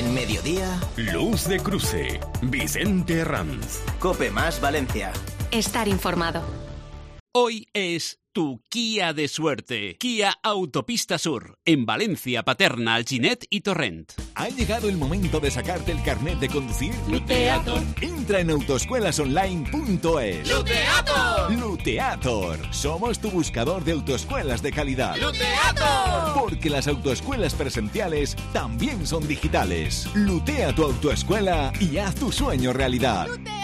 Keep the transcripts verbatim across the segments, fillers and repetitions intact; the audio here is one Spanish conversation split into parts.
En mediodía, Luz de Cruce, Vicente Herranz. COPE más Valencia. Estar informado. Hoy es tu Kia de suerte. Kia Autopista Sur, en Valencia, Paterna, Alginet y Torrent. ¿Ha llegado el momento de sacarte el carnet de conducir? Luteator. Entra en autoescuelasonline punto es. ¡Luteator! Luteator. Somos tu buscador de autoescuelas de calidad. ¡Luteator! Porque las autoescuelas presenciales también son digitales. Lutea tu autoescuela y haz tu sueño realidad. ¡Luteator!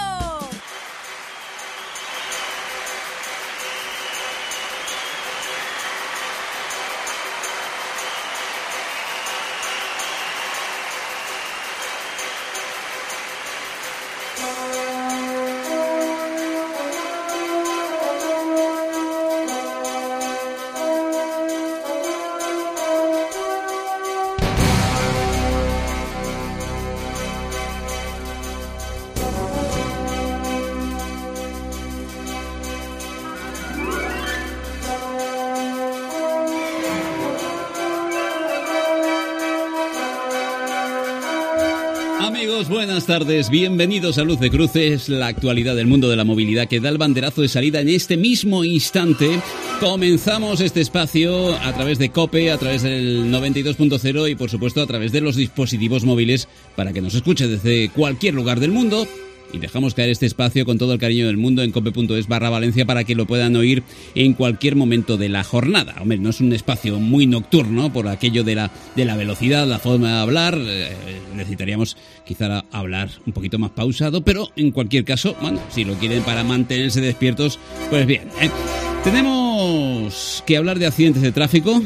Amigos, buenas tardes, bienvenidos a Luz de Cruces, la actualidad del mundo de la movilidad que da el banderazo de salida en este mismo instante. Comenzamos este espacio a través de COPE, a través del noventa y dos punto cero y por supuesto a través de los dispositivos móviles para que nos escuche desde cualquier lugar del mundo. Y dejamos caer este espacio con todo el cariño del mundo en cope.es barra Valencia para que lo puedan oír en cualquier momento de la jornada. Hombre, no es un espacio muy nocturno por aquello de la, de la velocidad, la forma de hablar. Eh, necesitaríamos quizá hablar un poquito más pausado, pero en cualquier caso, bueno, si lo quieren para mantenerse despiertos, pues bien. ¿eh? Tenemos que hablar de accidentes de tráfico.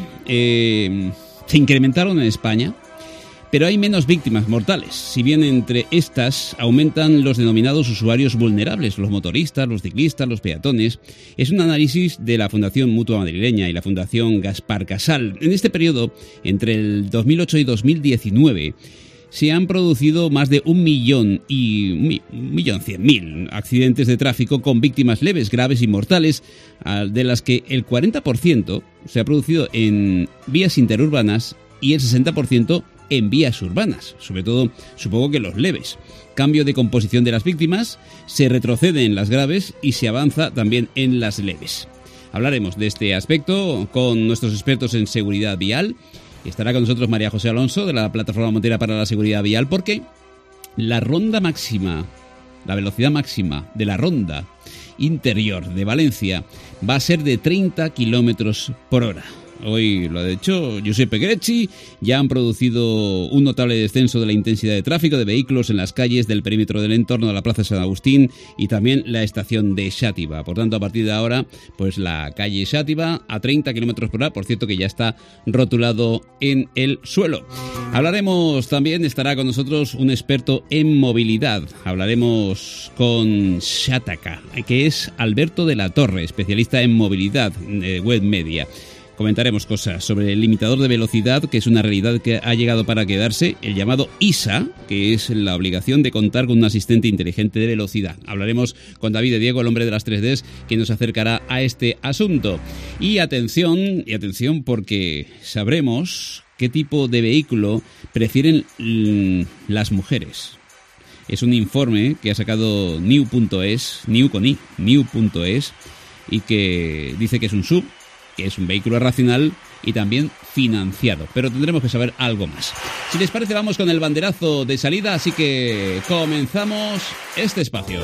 Eh, se incrementaron en España. Pero hay menos víctimas mortales, si bien entre estas aumentan los denominados usuarios vulnerables, los motoristas, los ciclistas, los peatones. Es un análisis de la Fundación Mutua Madrileña y la Fundación Gaspar Casal. En este periodo, entre el dos mil ocho y dos mil diecinueve, se han producido más de un millón y un millón cien mil accidentes de tráfico con víctimas leves, graves y mortales, de las que el cuarenta por ciento se ha producido en vías interurbanas y el sesenta por ciento en vías urbanas, sobre todo supongo que los leves. Cambio de composición de las víctimas, se retrocede en las graves y se avanza también en las leves. Hablaremos de este aspecto con nuestros expertos en seguridad vial. Estará con nosotros María José Alonso de la Plataforma Montera para la Seguridad Vial, porque la ronda máxima, la velocidad máxima de la ronda interior de Valencia va a ser de treinta kilómetros por hora. Hoy lo ha dicho Giuseppe Grecci, ya han producido un notable descenso de la intensidad de tráfico de vehículos en las calles del perímetro del entorno de la Plaza San Agustín y también la estación de Xàtiva. Por tanto, a partir de ahora, pues la calle Xàtiva a treinta kilómetros por hora, por cierto que ya está rotulado en el suelo. Hablaremos también, estará con nosotros un experto en movilidad. Hablaremos con Xàtaca, que es Alberto de la Torre, especialista en movilidad eh, web media. Comentaremos cosas sobre el limitador de velocidad, que es una realidad que ha llegado para quedarse, el llamado I S A, que es la obligación de contar con un asistente inteligente de velocidad. Hablaremos con David de Diego, el hombre de las tres Ds, que nos acercará a este asunto. Y atención, y atención porque sabremos qué tipo de vehículo prefieren mm, las mujeres. Es un informe que ha sacado new punto es, new con i, new punto es, y que dice que es un sub, que es un vehículo racional y también financiado. Pero tendremos que saber algo más. Si les parece, vamos con el banderazo de salida, así que comenzamos este espacio.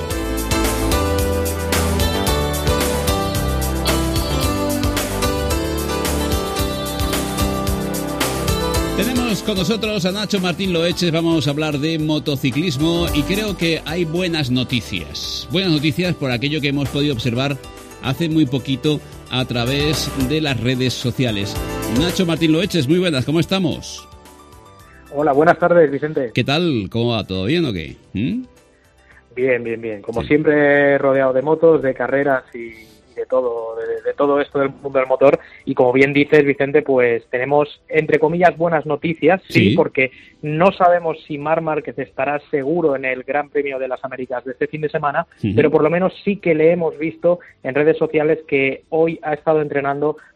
Tenemos con nosotros a Nacho Martín Loeches, vamos a hablar de motociclismo y creo que hay buenas noticias. Buenas noticias por aquello que hemos podido observar hace muy poquito a través de las redes sociales. Nacho Martín Loeches, muy buenas, ¿cómo estamos? Hola, buenas tardes, Vicente. ¿Qué tal? ¿Cómo va? ¿Todo bien o qué? ¿Mm? Bien, bien, bien. Como sí. siempre, rodeado de motos, de carreras y de todo, de, de todo esto del mundo del motor. Y como bien dices, Vicente, pues tenemos, entre comillas, buenas noticias, sí, sí porque no sabemos si Marc Márquez estará seguro en el Gran Premio de las Américas de este fin de semana, uh-huh. pero por lo menos sí que le hemos visto en redes sociales que hoy ha estado entrenando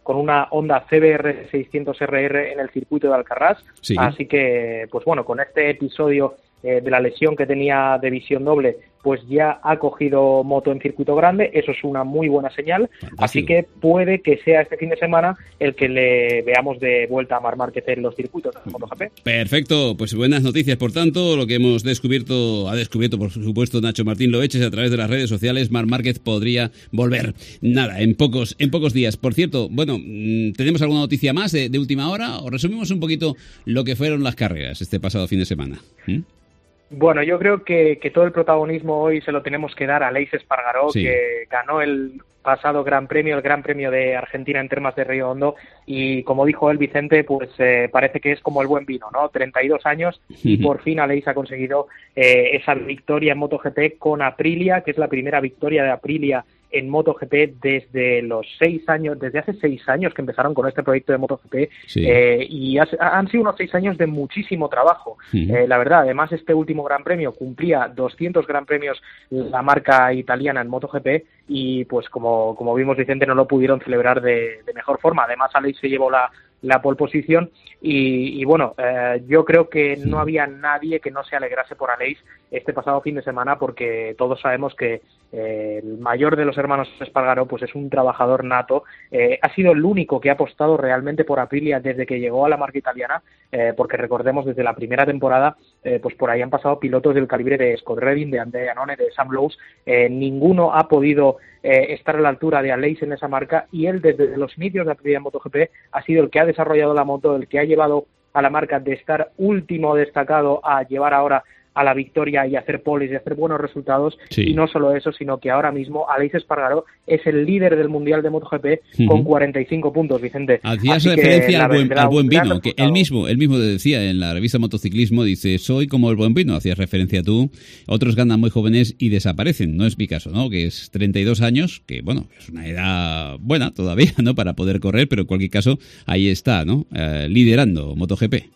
con una Honda C B R seiscientos R R en el circuito de Alcarràs. Sí. Así que, pues bueno, con este episodio eh, de la lesión que tenía de visión doble, pues ya ha cogido moto en circuito grande, eso es una muy buena señal. Fantástico. Así que puede que sea este fin de semana el que le veamos de vuelta a Marc Márquez en los circuitos de MotoGP. Perfecto, pues buenas noticias, por tanto, lo que hemos descubierto, ha descubierto por supuesto Nacho Martín Loeches a través de las redes sociales, Marc Márquez podría volver, nada, en pocos en pocos días. Por cierto, bueno, ¿tenemos alguna noticia más de, de última hora o resumimos un poquito lo que fueron las carreras este pasado fin de semana? ¿Mm? Bueno, yo creo que, que todo el protagonismo hoy se lo tenemos que dar a Aleix Espargaró, sí. que ganó el pasado Gran Premio, el Gran Premio de Argentina en Termas de Río Hondo, y como dijo él, Vicente, pues eh, parece que es como el buen vino, ¿no? treinta y dos años y por fin Aleix ha conseguido eh, esa victoria en MotoGP con Aprilia, que es la primera victoria de Aprilia en MotoGP desde los seis años, desde hace seis años que empezaron con este proyecto de MotoGP, sí. eh, y has, han sido unos seis años de muchísimo trabajo. Uh-huh. Eh, la verdad, además este último Gran Premio cumplía doscientos Gran Premios la marca italiana en MotoGP y pues como, como vimos, Vicente, no lo pudieron celebrar de, de mejor forma. Además, Aleix se llevó la la pole position y, y bueno, eh, yo creo que no había nadie que no se alegrase por Aleix este pasado fin de semana, porque todos sabemos que eh, el mayor de los hermanos Espargaró pues es un trabajador nato, eh, ha sido el único que ha apostado realmente por Aprilia desde que llegó a la marca italiana, eh, porque recordemos desde la primera temporada eh, pues por ahí han pasado pilotos del calibre de Scott Redding, de Andrea Iannone, de Sam Lowes, eh, ninguno ha podido eh, estar a la altura de Aleix en esa marca, y él desde los inicios de Aprilia en MotoGP ha sido el que ha desarrollado la moto, el que ha llevado a la marca de estar último destacado a llevar ahora a la victoria y hacer poles y hacer buenos resultados, sí. Y no solo eso, sino que ahora mismo Aleix Espargaró es el líder del Mundial de MotoGP uh-huh. con cuarenta y cinco puntos, Vicente. Hacías referencia al buen, al buen vino, que él mismo, él mismo decía en la revista Motociclismo, dice, soy como el buen vino, hacías referencia tú, otros ganan muy jóvenes y desaparecen, no es mi caso, ¿no? Que es treinta y dos años, que bueno, es una edad buena todavía, ¿no? Para poder correr, pero en cualquier caso, ahí está, ¿no? Eh, liderando MotoGP.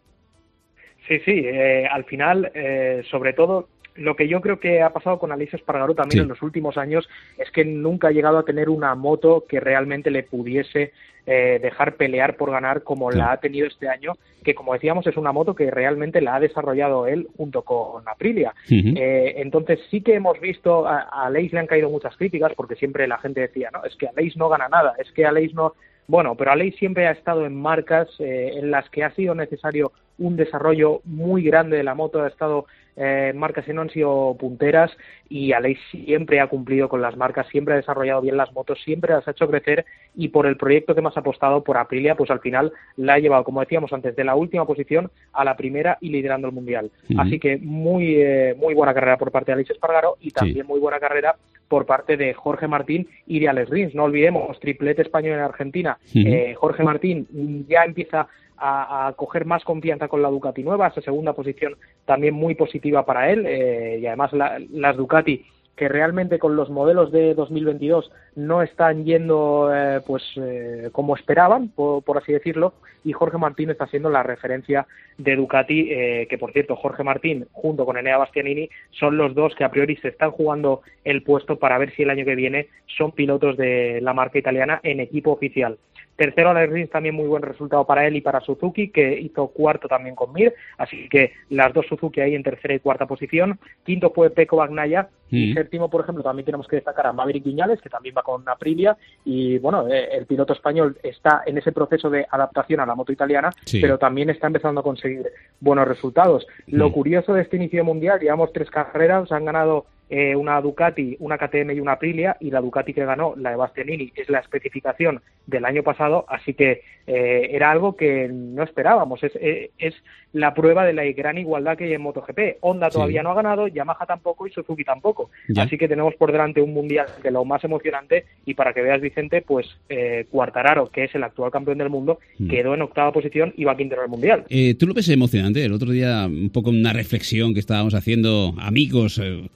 Sí, sí, eh, al final, eh, sobre todo, lo que yo creo que ha pasado con Aleix Espargaró también sí. en los últimos años es que nunca ha llegado a tener una moto que realmente le pudiese eh, dejar pelear por ganar como sí. la ha tenido este año, que como decíamos es una moto que realmente la ha desarrollado él junto con Aprilia. Uh-huh. Eh, entonces sí que hemos visto, a, a Aleix le han caído muchas críticas porque siempre la gente decía, no, es que Aleix no gana nada, es que Aleix no... Bueno, pero Aleix siempre ha estado en marcas eh, en las que ha sido necesario un desarrollo muy grande de la moto, ha estado eh, en marcas que no han sido punteras, y Aleix siempre ha cumplido con las marcas, siempre ha desarrollado bien las motos, siempre las ha hecho crecer, y por el proyecto que más ha apostado por Aprilia, pues al final la ha llevado, como decíamos antes, de la última posición a la primera y liderando el Mundial. Uh-huh. Así que muy eh, muy buena carrera por parte de Aleix Espargaró y también sí. muy buena carrera por parte de Jorge Martín y de Alex Rins. No olvidemos, triplete español en Argentina. Uh-huh. Eh, Jorge Martín ya empieza a, a coger más confianza con la Ducati nueva, esa segunda posición también muy positiva para él, eh, y además la, las Ducati, que realmente con los modelos de dos mil veintidós no están yendo eh, pues eh, como esperaban, por, por así decirlo, y Jorge Martín está siendo la referencia de Ducati, eh, que por cierto Jorge Martín junto con Enea Bastianini son los dos que a priori se están jugando el puesto para ver si el año que viene son pilotos de la marca italiana en equipo oficial. Tercero, Alex Rins, también muy buen resultado para él y para Suzuki, que hizo cuarto también con Mir, así que las dos Suzuki ahí en tercera y cuarta posición. Quinto fue Pecco Bagnaia, mm. y séptimo, por ejemplo, también tenemos que destacar a Maverick Viñales, que también va con Aprilia, y bueno, eh, el piloto español está en ese proceso de adaptación a la moto italiana, sí. pero también está empezando a conseguir buenos resultados. Mm. Lo curioso de este inicio mundial, llevamos tres carreras, han ganado Eh, una Ducati, una K T M y una Aprilia, y la Ducati que ganó, la de Bastianini, es la especificación del año pasado, así que eh, era algo que no esperábamos, es, es, es la prueba de la gran igualdad que hay en MotoGP. Honda todavía sí. no ha ganado, Yamaha tampoco y Suzuki tampoco, ya. así que tenemos por delante un mundial de lo más emocionante, y para que veas, Vicente, pues eh, Quartararo, que es el actual campeón del mundo, mm. quedó en octava posición y va quinto en el mundial. Eh, ¿Tú lo ves emocionante? El otro día un poco una reflexión que estábamos haciendo amigos eh, que nos gusta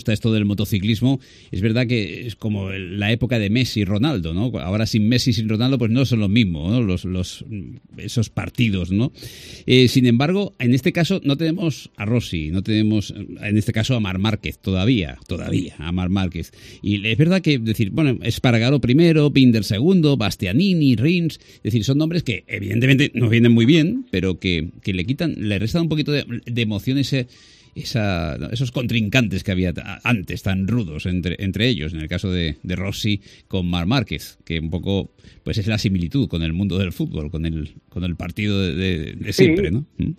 gusta esto del motociclismo, es verdad que es como la época de Messi y Ronaldo, ¿no? Ahora sin Messi y sin Ronaldo pues no son lo mismo, ¿no? Los, los, esos partidos, ¿no? Eh, sin embargo, en este caso no tenemos a Rossi, no tenemos en este caso a Marc Márquez todavía, todavía a Marc Márquez. Y es verdad que decir, bueno, Espargaró primero, Binder segundo, Bastianini, Rins, es decir, son nombres que evidentemente nos vienen muy bien, pero que, que le quitan, le restan un poquito de, de emoción ese, esa, esos contrincantes que había antes tan rudos entre, entre ellos, en el caso de, de Rossi con Marc Márquez, que un poco pues es la similitud con el mundo del fútbol, con el, con el partido de, de, de siempre, sí. ¿no? ¿Mm?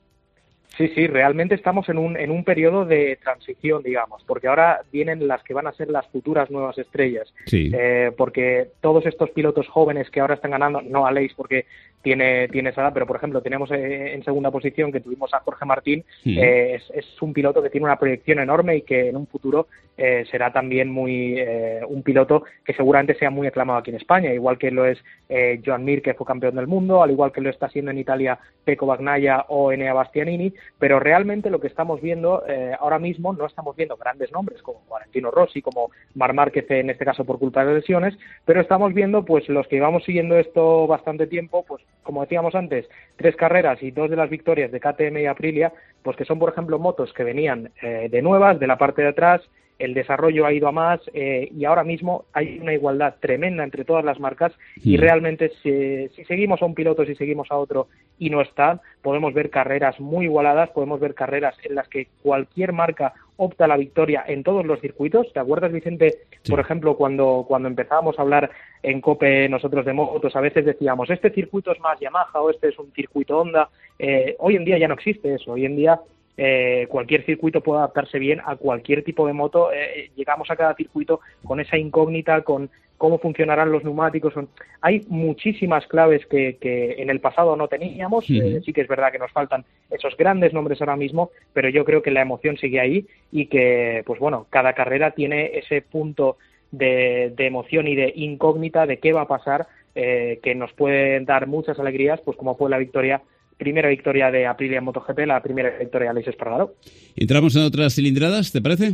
Sí, sí, realmente estamos en un, en un periodo de transición, digamos, porque ahora vienen las que van a ser las futuras nuevas estrellas. Sí. Eh, porque todos estos pilotos jóvenes que ahora están ganando, no Aleix porque tiene, tiene esa edad, pero por ejemplo tenemos eh, en segunda posición que tuvimos a Jorge Martín, sí. eh, es, es un piloto que tiene una proyección enorme y que en un futuro eh, será también muy eh, un piloto que seguramente sea muy aclamado aquí en España, igual que lo es eh, Joan Mir, que fue campeón del mundo, al igual que lo está siendo en Italia Pecco Bagnaia o Enea Bastianini, pero realmente lo que estamos viendo eh, ahora mismo, no estamos viendo grandes nombres como Valentino Rossi, como Marc Márquez en este caso por culpa de lesiones, pero estamos viendo pues los que llevamos siguiendo esto bastante tiempo, pues como decíamos antes, tres carreras y dos de las victorias de K T M y Aprilia, pues que son por ejemplo motos que venían eh, de nuevas, de la parte de atrás, el desarrollo ha ido a más eh, y ahora mismo hay una igualdad tremenda entre todas las marcas y realmente si, si seguimos a un piloto, si seguimos a otro y no están, podemos ver carreras muy igualadas, podemos ver carreras en las que cualquier marca opta a la victoria en todos los circuitos. ¿Te acuerdas, Vicente? Sí. Por ejemplo, cuando, cuando empezábamos a hablar en COPE nosotros de motos, a veces decíamos, este circuito es más Yamaha o este es un circuito Honda. Eh, hoy en día ya no existe eso, hoy en día Eh, cualquier circuito puede adaptarse bien a cualquier tipo de moto. Eh, llegamos a cada circuito con esa incógnita, con cómo funcionarán los neumáticos. Hay muchísimas claves que, que en el pasado no teníamos. Uh-huh. Eh, sí que es verdad que nos faltan esos grandes nombres ahora mismo, pero yo creo que la emoción sigue ahí y que, pues bueno, cada carrera tiene ese punto de, de emoción y de incógnita de qué va a pasar, eh, que nos puede dar muchas alegrías, pues como fue la victoria primera victoria de Aprilia en MotoGP, la primera victoria de Aleix Espargaró. ¿Entramos en otras cilindradas, te parece?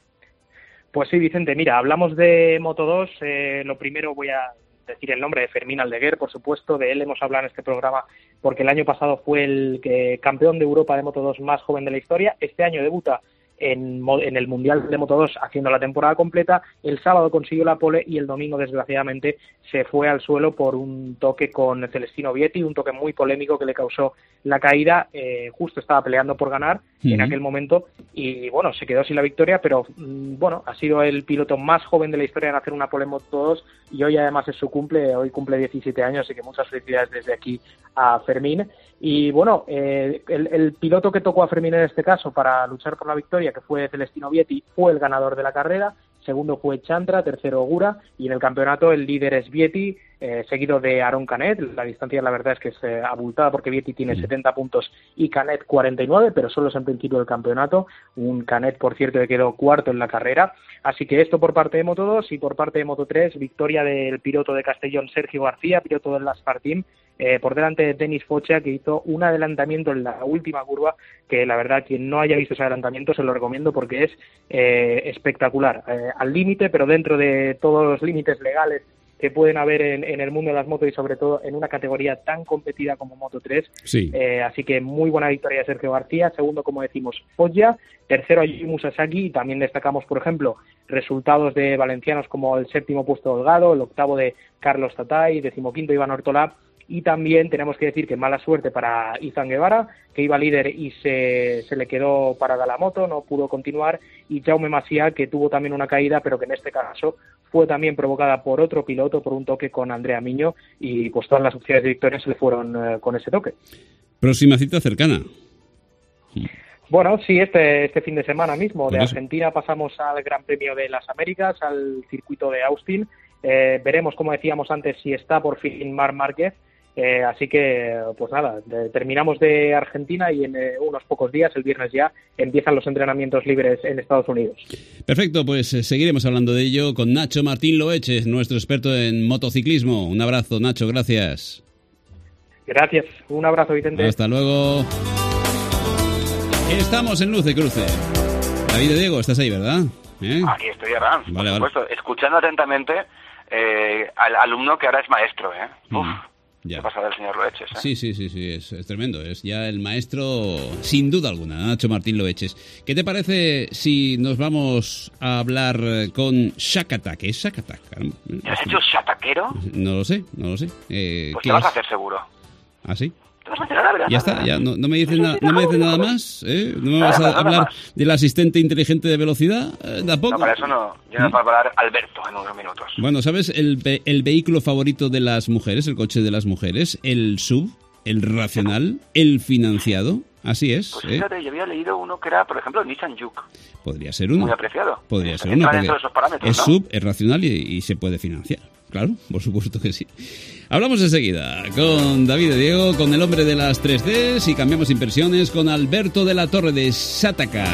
Pues sí, Vicente, mira, hablamos de Moto dos, eh, lo primero voy a decir el nombre de Fermín Aldeguer, por supuesto, de él hemos hablado en este programa porque el año pasado fue el eh, campeón de Europa de Moto dos más joven de la historia, este año debuta En, en el Mundial de Moto dos haciendo la temporada completa, el sábado consiguió la pole y el domingo desgraciadamente se fue al suelo por un toque con Celestino Vietti, un toque muy polémico que le causó la caída, eh, justo estaba peleando por ganar uh-huh. en aquel momento y bueno, se quedó sin la victoria, pero mmm, bueno, ha sido el piloto más joven de la historia en hacer una pole en Moto dos y hoy además es su cumple, hoy cumple diecisiete años, así que muchas felicidades desde aquí a Fermín. Y bueno, eh, el, el piloto que tocó a Fermín en este caso para luchar por la victoria, que fue Celestino Vietti, fue el ganador de la carrera, segundo fue Chantra, tercero Ogura, y en el campeonato el líder es Vietti, eh, seguido de Aaron Canet. La distancia la verdad es que es eh, abultada porque Vietti tiene setenta puntos y Canet cuarenta y nueve, pero solo es en principio del campeonato, un Canet por cierto que quedó cuarto en la carrera, así que esto por parte de Moto dos y por parte de Moto tres, victoria del piloto de Castellón Sergio García, piloto del Laspar Team, Eh, por delante de Denis Focha, que hizo un adelantamiento en la última curva que la verdad quien no haya visto ese adelantamiento se lo recomiendo porque es eh, espectacular, eh, al límite pero dentro de todos los límites legales que pueden haber en, en el mundo de las motos y sobre todo en una categoría tan competida como Moto tres. Sí. Eh, así que muy buena victoria de Sergio García, segundo como decimos Foggia, tercero Ayumu Sasaki y también destacamos por ejemplo resultados de valencianos como el séptimo puesto de Holgado, el octavo de Carlos Tatay, decimoquinto Iván Ortolá. Y también tenemos que decir que mala suerte para Izan Guevara, que iba líder y se, se le quedó parada la moto, no pudo continuar, y Jaume Masia, que tuvo también una caída, pero que en este caso fue también provocada por otro piloto, por un toque con Andrea Miño, y pues todas las opciones de victoria se le fueron eh, con ese toque. Próxima cita cercana. Bueno, sí, este, este fin de semana mismo. De Argentina pasamos al Gran Premio de las Américas, al circuito de Austin. Eh, veremos, como decíamos antes, si está por fin Marc Márquez. Eh, así que, pues nada, de, terminamos de Argentina y en eh, unos pocos días, el viernes ya, empiezan los entrenamientos libres en Estados Unidos. Perfecto, pues eh, seguiremos hablando de ello con Nacho Martín Loeches, nuestro experto en motociclismo. Un abrazo, Nacho, gracias. Gracias, un abrazo, Vicente. Hasta luego. Estamos en Luz de Cruce. David de Diego, estás ahí, ¿verdad? ¿Eh? Aquí estoy, Rams, vale, por supuesto, vale. Escuchando atentamente eh, al alumno que ahora es maestro, ¿eh? Uf, mm, ya. ¿Qué pasa del señor Loeches? ¿eh? Sí, sí, sí, sí, es, es tremendo. Es ya el maestro, sin duda alguna, Nacho Martín Loeches. ¿Qué te parece si nos vamos a hablar con Shakatak? ¿Qué es Shakatak? ¿Te has hecho shataquero? No lo sé, no lo sé. Eh, pues ¿qué te vas es? a hacer seguro. ¿Ah, sí? Te vas a enterar, ¿verdad? Ya está, ya no, no me dices nada, no me dices nada más, ¿eh? ¿No me vas a hablar del asistente inteligente de velocidad? Eh, ¿Tampoco? No, para eso no. Yo no puedo hablar Alberto en unos minutos. Bueno, ¿sabes el, ve- el vehículo favorito de las mujeres, el coche de las mujeres? El sub, el racional, el financiado. Así es. Pues ¿eh? fíjate, yo había leído uno que era, por ejemplo, el Nissan Juke. Podría ser uno. Muy apreciado. Podría ser Entra uno. dentro de esos parámetros, Es ¿no? sub, es racional y, y se puede financiar. Claro, por supuesto que sí. Hablamos enseguida con David de Diego, con el hombre de las tres Ds y cambiamos impresiones con Alberto de la Torre de Shakatak,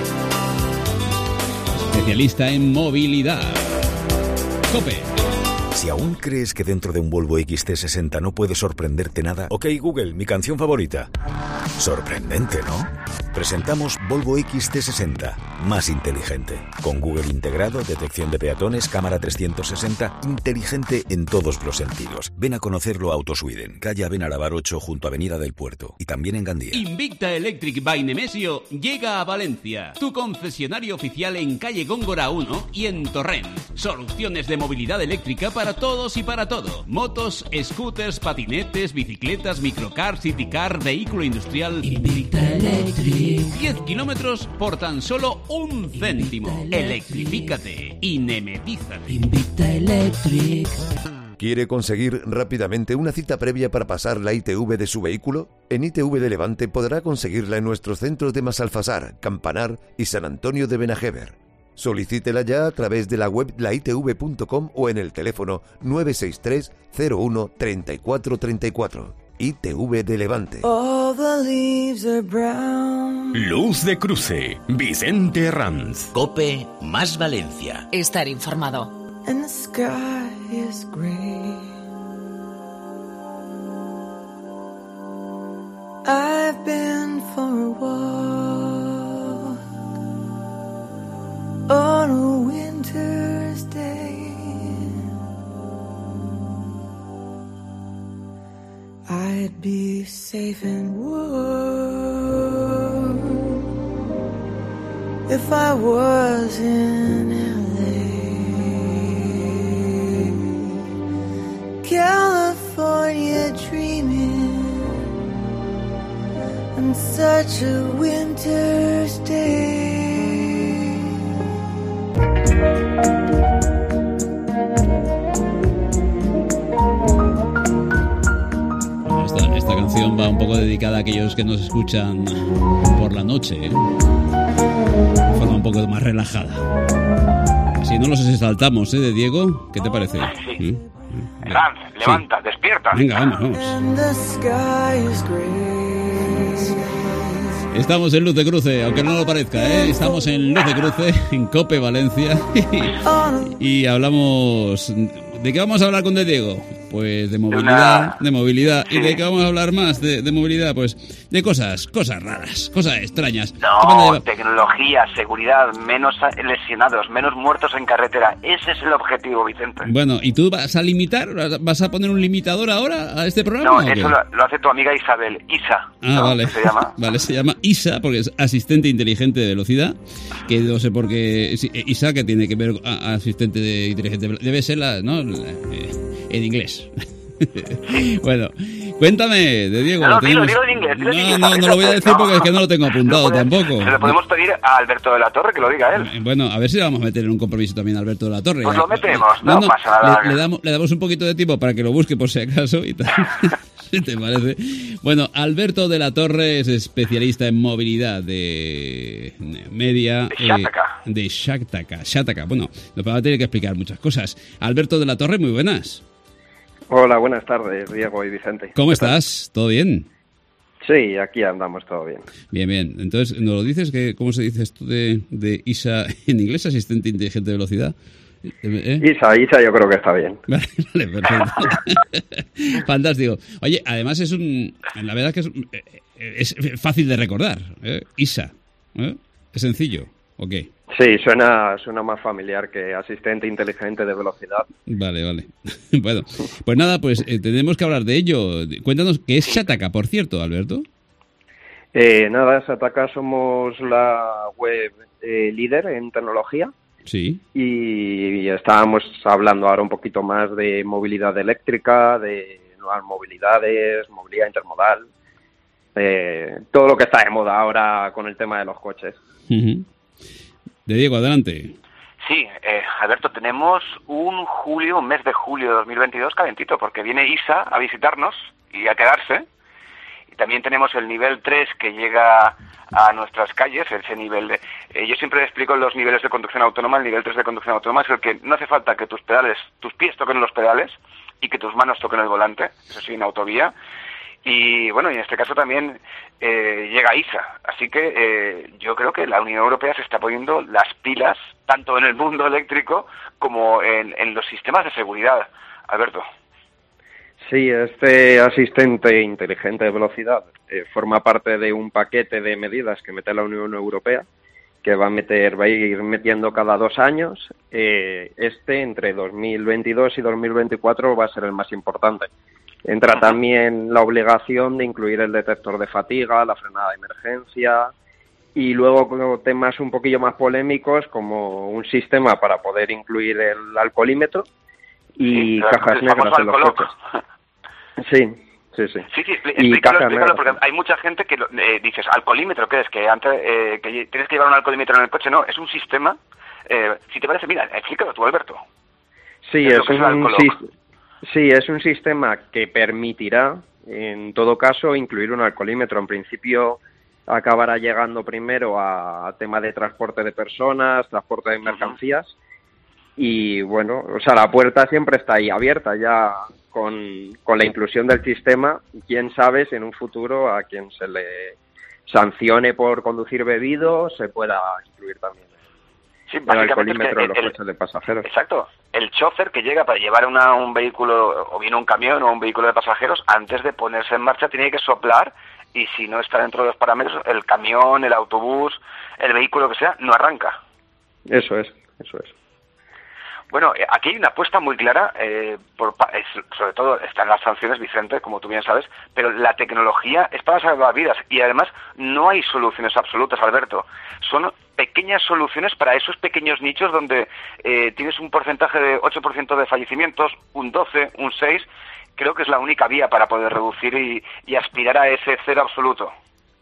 especialista en movilidad. COPE. Si aún crees que dentro de un Volvo X C sesenta no puede sorprenderte nada, ok Google, mi canción favorita. Sorprendente, ¿no? Presentamos Volvo X C sesenta, más inteligente. Con Google integrado, detección de peatones, cámara trescientos sesenta, inteligente en todos los sentidos. Ven a conocerlo a Autosweden, calle Abenarabar ocho junto a Avenida del Puerto y también en Gandía. Invicta Electric by Nemesio llega a Valencia, tu concesionario oficial en calle Góngora uno y en Torrent. Soluciones de movilidad eléctrica para todos y para todo. Motos, scooters, patinetes, bicicletas, microcar, citycar, vehículo industrial. Invicta Electric. diez kilómetros por tan solo un céntimo. Electrifícate y nemetízate. Invicta Electric. ¿Quiere conseguir rápidamente una cita previa para pasar la I T V de su vehículo? En I T V de Levante podrá conseguirla en nuestros centros de Masalfasar, Campanar y San Antonio de Benajever. Solicítela ya a través de la web la i t v punto com o en el teléfono nueve seis tres cero uno tres cuatro tres cuatro. I T V de Levante. Luz de cruce. Vicente Ranz. COPE más Valencia. Estar informado. And the sky is gray. I've been for a walk on a winter's day. I'd be safe and warm if I was in L A, California dreaming on such a winter's day. Esta, esta canción va un poco dedicada a aquellos que nos escuchan por la noche, ¿eh? De forma un poco más relajada. Si no los exaltamos, ¿eh? De Diego, ¿qué te parece? Sí. ¿Mm? Ranz, levanta, sí. Despierta. Venga, vamos, vamos. And the sky is gray. Estamos en Luz de Cruce, aunque no lo parezca, ¿eh? Estamos en Luz de Cruce, en COPE Valencia. Y hablamos... ¿De qué vamos a hablar con De Diego? Pues de movilidad, de movilidad. ¿Y de qué vamos a hablar más de, de movilidad? Pues de cosas, cosas raras, cosas extrañas. No, tecnología, seguridad, menos lesionados, menos muertos en carretera. Ese es el objetivo, Vicente. Bueno, ¿y tú vas a limitar? ¿Vas a poner un limitador ahora a este programa? No, eso lo, lo hace tu amiga Isabel, Isa. Ah, ¿no? vale. ¿Qué se llama? Vale, se llama Isa porque es asistente inteligente de velocidad. Que no sé por qué. Isa, que tiene que ver a, asistente de inteligente. Debe ser la, ¿no? La, eh, en inglés. Bueno, cuéntame, de Diego. No, no, tenemos... dilo, dilo en inglés. Dilo no, en inglés, no, no lo voy a decir porque es que no lo tengo apuntado puede, tampoco. Se lo podemos pedir a Alberto de la Torre que lo diga él. Bueno, a ver si le vamos a meter en un compromiso también a Alberto de la Torre. Pues ya. lo metemos, no, no, no pasa nada. Le, le, damos, le damos un poquito de tiempo para que lo busque por si acaso y tal. ¿Sí te parece? Bueno, Alberto de la Torre es especialista en movilidad de media. De Shakatak. Eh, de Shakatak. Shakatak. Bueno, nos va a tener que explicar muchas cosas. Alberto de la Torre, muy buenas. Hola, buenas tardes, Diego y Vicente. ¿Cómo estás? ¿Todo bien? Sí, aquí andamos, todo bien. Bien, bien. Entonces, ¿nos lo dices? Que, ¿cómo se dice esto de, de I S A en inglés? Asistente inteligente de velocidad. ¿Eh? Isa, Isa yo creo que está bien. Vale, vale, perfecto. Fantástico. Oye, además es un... La verdad es que es, es fácil de recordar. ¿eh? I S A. ¿eh? Es sencillo. ¿o qué? Sí, suena, suena más familiar que asistente inteligente de velocidad. Vale, vale. Bueno, pues nada, pues eh, tenemos que hablar de ello. Cuéntanos, ¿qué es Shataka, por cierto, Alberto? Eh, nada, Shataka somos la web eh, líder en tecnología. Sí. Y estábamos hablando ahora un poquito más de movilidad eléctrica, de nuevas movilidades, movilidad intermodal, eh, todo lo que está de moda ahora con el tema de los coches. Uh-huh. De Diego, adelante. Sí, eh, Alberto, tenemos un julio, un mes de julio de dos mil veintidós calentito, porque viene I S A a visitarnos y a quedarse. Y también tenemos el nivel tres que llega a nuestras calles, ese nivel de... Eh, yo siempre explico los niveles de conducción autónoma. El nivel tres de conducción autónoma es el que no hace falta que tus pedales, tus pies toquen los pedales y que tus manos toquen el volante, eso sí, en autovía. Y bueno, y en este caso también eh, llega I S A. Así que eh, yo creo que la Unión Europea se está poniendo las pilas, tanto en el mundo eléctrico como en, en los sistemas de seguridad. Alberto. Sí, este asistente inteligente de velocidad eh, forma parte de un paquete de medidas que mete la Unión Europea, que va a meter, va a ir metiendo cada dos años. Eh, este, entre dos mil veintidós y dos mil veinticuatro, va a ser el más importante. Entra también la obligación de incluir el detector de fatiga, la frenada de emergencia y luego temas un poquillo más polémicos como un sistema para poder incluir el alcoholímetro y sí, cajas negras en los coches. Sí, sí, sí. Sí, sí, explícalo, explícalo, porque hay mucha gente que eh, dices, ¿alcoholímetro qué es? Que antes eh, que tienes que llevar un alcoholímetro en el coche. No, es un sistema. Eh, si te parece, mira, explícalo tú, Alberto. Sí, es, es un sistema. Sí, es un sistema que permitirá, en todo caso, incluir un alcoholímetro. En principio, acabará llegando primero a, a tema de transporte de personas, transporte de mercancías. Uh-huh. Y bueno, o sea, la puerta siempre está ahí abierta ya con, con la inclusión del sistema. Quién sabe si en un futuro a quien se le sancione por conducir bebido se pueda incluir también. Sí, básicamente el alcoholímetro es que de los el, coches de pasajeros. Exacto. El chofer que llega para llevar una, un vehículo, o bien un camión o un vehículo de pasajeros, antes de ponerse en marcha tiene que soplar y si no está dentro de los parámetros, el camión, el autobús, el vehículo que sea, no arranca. Eso es, eso es. Bueno, aquí hay una apuesta muy clara, eh, por, sobre todo están las sanciones, Vicente, como tú bien sabes, pero la tecnología es para salvar vidas y además no hay soluciones absolutas, Alberto. Son pequeñas soluciones para esos pequeños nichos donde eh, tienes un porcentaje de ocho por ciento de fallecimientos, un doce, un seis. Creo que es la única vía para poder reducir y, y aspirar a ese cero absoluto.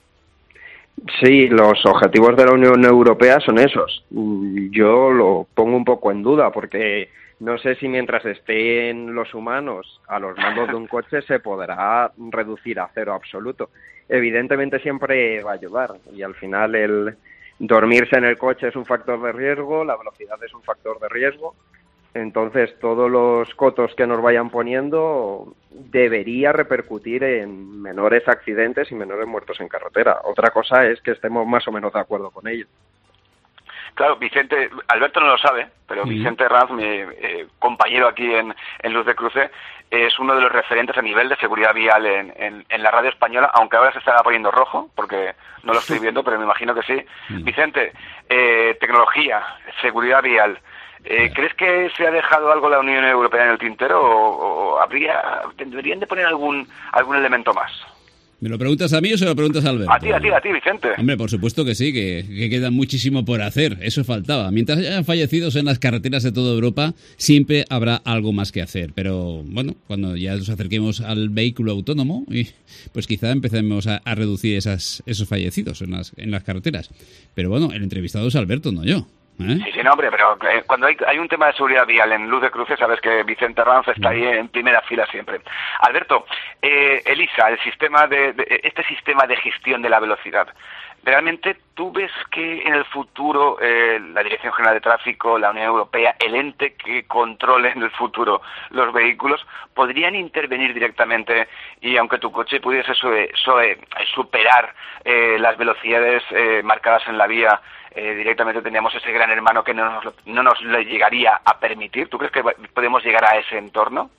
Sí, los objetivos de la Unión Europea son esos. Yo lo pongo un poco en duda porque no sé si mientras estén los humanos a los mandos de un coche se podrá reducir a cero absoluto. Evidentemente siempre va a ayudar y al final el dormirse en el coche es un factor de riesgo, la velocidad es un factor de riesgo. Entonces, todos los cotos que nos vayan poniendo debería repercutir en menores accidentes y menores muertos en carretera. Otra cosa es que estemos más o menos de acuerdo con ello. Claro, Vicente, Alberto no lo sabe, pero sí. Vicente Ranz, mi eh, compañero aquí en, en Luz de Cruce, es uno de los referentes a nivel de seguridad vial en, en, en la radio española, aunque ahora se estará poniendo rojo, porque no lo estoy viendo, pero me imagino que sí. sí. Vicente, eh, tecnología, seguridad vial, Eh, ¿crees que se ha dejado algo la Unión Europea en el tintero o, o habría deberían de poner algún algún elemento más? ¿Me lo preguntas a mí o se lo preguntas a Alberto? A ti, a ti, a ti, Vicente. Hombre, por supuesto que sí, que, que queda muchísimo por hacer. Eso faltaba. Mientras hayan fallecidos en las carreteras de toda Europa, siempre habrá algo más que hacer. Pero, bueno, cuando ya nos acerquemos al vehículo autónomo, pues quizá empecemos a, a reducir esas, esos fallecidos en las, en las carreteras. Pero bueno, el entrevistado es Alberto, no yo. ¿Eh? Sí, sí, no, hombre, pero eh, cuando hay, hay un tema de seguridad vial en Luz de Cruce, sabes que Vicente Ranz está ahí en primera fila siempre. Alberto, eh, Elisa, el sistema de, de este sistema de gestión de la velocidad, ¿realmente tú ves que en el futuro eh, la Dirección General de Tráfico, la Unión Europea, el ente que controle en el futuro los vehículos, podrían intervenir directamente y aunque tu coche pudiese sube, sube, superar eh, las velocidades eh, marcadas en la vía, Eh, directamente teníamos ese gran hermano que no nos, no nos le llegaría a permitir? ¿Tú crees que podemos llegar a ese entorno?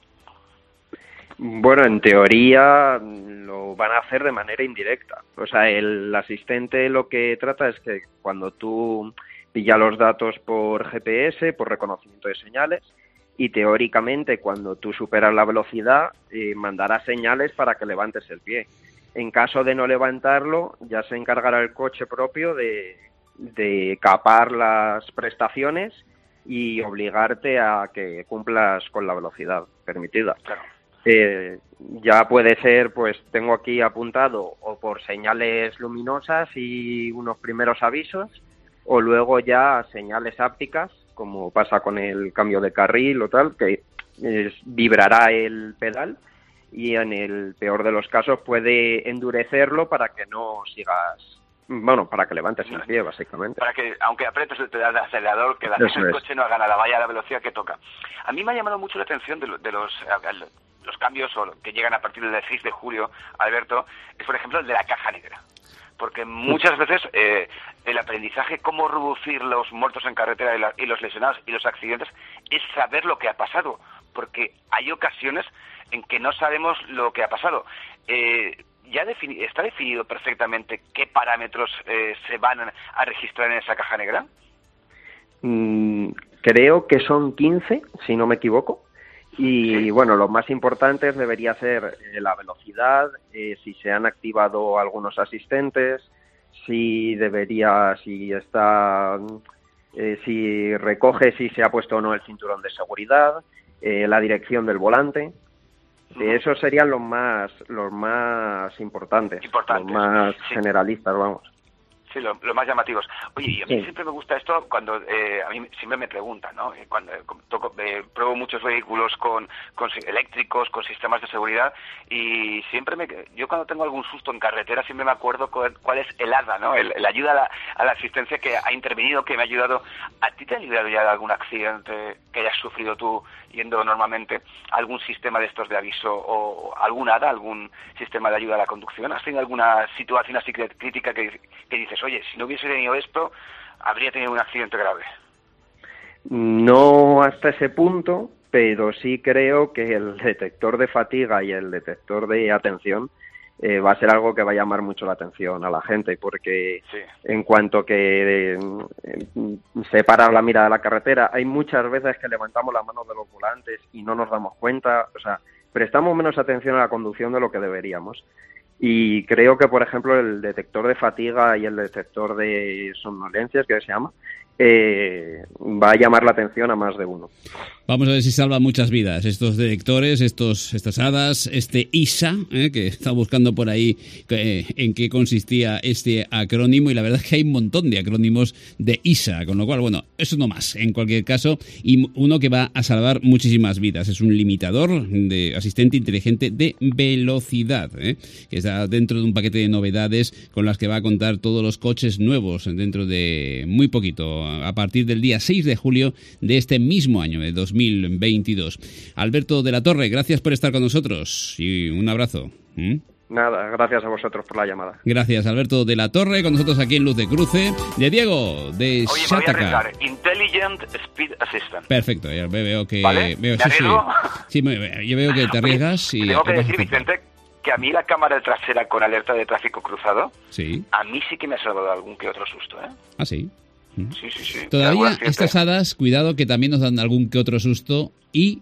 Bueno, en teoría lo van a hacer de manera indirecta. O sea, el asistente lo que trata es que cuando tú pilla los datos por G P S, por reconocimiento de señales, y teóricamente cuando tú superas la velocidad eh, mandará señales para que levantes el pie. En caso de no levantarlo, ya se encargará el coche propio de, de capar las prestaciones y obligarte a que cumplas con la velocidad permitida. Claro. Eh, ya puede ser, pues tengo aquí apuntado, o por señales luminosas y unos primeros avisos, o luego ya señales ápticas, como pasa con el cambio de carril o tal, que es, vibrará el pedal y en el peor de los casos puede endurecerlo para que no sigas, bueno, para que levantes el pie, básicamente. Para que, aunque aprietes el pedal de acelerador, que la, el coche no haga nada, vaya a la velocidad que toca. A mí me ha llamado mucho la atención de, lo, de los, los cambios o que llegan a partir del seis de julio, Alberto, es por ejemplo el de la caja negra. Porque muchas veces eh, el aprendizaje, cómo reducir los muertos en carretera y, la, y los lesionados y los accidentes, es saber lo que ha pasado. Porque hay ocasiones en que no sabemos lo que ha pasado. Eh, ¿Ya defini- está definido perfectamente qué parámetros eh, se van a registrar en esa caja negra? Mm, creo que son quince, si no me equivoco. Y sí. Bueno, los más importantes debería ser eh, la velocidad, eh, si se han activado algunos asistentes, si debería, si está, eh, si recoge si se ha puesto o no el cinturón de seguridad, eh, la dirección del volante. Sí, esos serían los más los más importantes, importantes. los más sí. generalistas, vamos. Sí, los lo más llamativos. Oye, y a mí sí. siempre me gusta esto cuando eh, a mí siempre me preguntan, ¿no? Cuando eh, toco, eh, pruebo muchos vehículos con, con eléctricos, con sistemas de seguridad, y siempre me, yo cuando tengo algún susto en carretera siempre me acuerdo cuál, cuál es el A D A, ¿no? El, el ayuda a la, a la asistencia que ha intervenido, que me ha ayudado. ¿A ti te ha ayudado ya de algún accidente que hayas sufrido tú yendo normalmente? ¿Algún sistema de estos de aviso o algún A D A, algún sistema de ayuda a la conducción? ¿Has tenido alguna situación así crítica que, que dices, oye, si no hubiese tenido esto, habría tenido un accidente grave? No hasta ese punto, pero sí creo que el detector de fatiga y el detector de atención eh, va a ser algo que va a llamar mucho la atención a la gente, porque sí. en cuanto que eh, se para la mirada de la carretera, hay muchas veces que levantamos las manos de los volantes y no nos damos cuenta, o sea, prestamos menos atención a la conducción de lo que deberíamos. Y creo que, por ejemplo, el detector de fatiga y el detector de somnolencias, que se llama, eh, va a llamar la atención a más de uno. Vamos a ver si salva muchas vidas estos detectores, estos estas hadas, este I S A, eh, que está buscando por ahí eh, en qué consistía este acrónimo, y la verdad es que hay un montón de acrónimos de I S A, con lo cual, bueno, eso no más, en cualquier caso, y uno que va a salvar muchísimas vidas. Es un limitador de asistente inteligente de velocidad, eh, que está dentro de un paquete de novedades con las que va a contar todos los coches nuevos dentro de muy poquito, a partir del día seis de julio de este mismo año, de dos mil veintidós. Alberto de la Torre, gracias por estar con nosotros y un abrazo. ¿Mm? Nada, gracias a vosotros por la llamada. Gracias, Alberto de la Torre, con nosotros aquí en Luz de Cruce. De Diego, de Oye, Shataka. Me voy a arriesgar. Intelligent Speed Assistant. Perfecto, ya veo que... ¿Vale? Veo, ¿Me sí, sí. arriesgo? Sí, me, yo veo que te arriesgas. Oye, y tengo que decir, Vicente, que a mí la cámara trasera con alerta de tráfico cruzado, sí. a mí sí que me ha salvado algún que otro susto, ¿eh? Ah, sí. Sí, sí, sí. Todavía estas hadas, cuidado, que también nos dan algún que otro susto y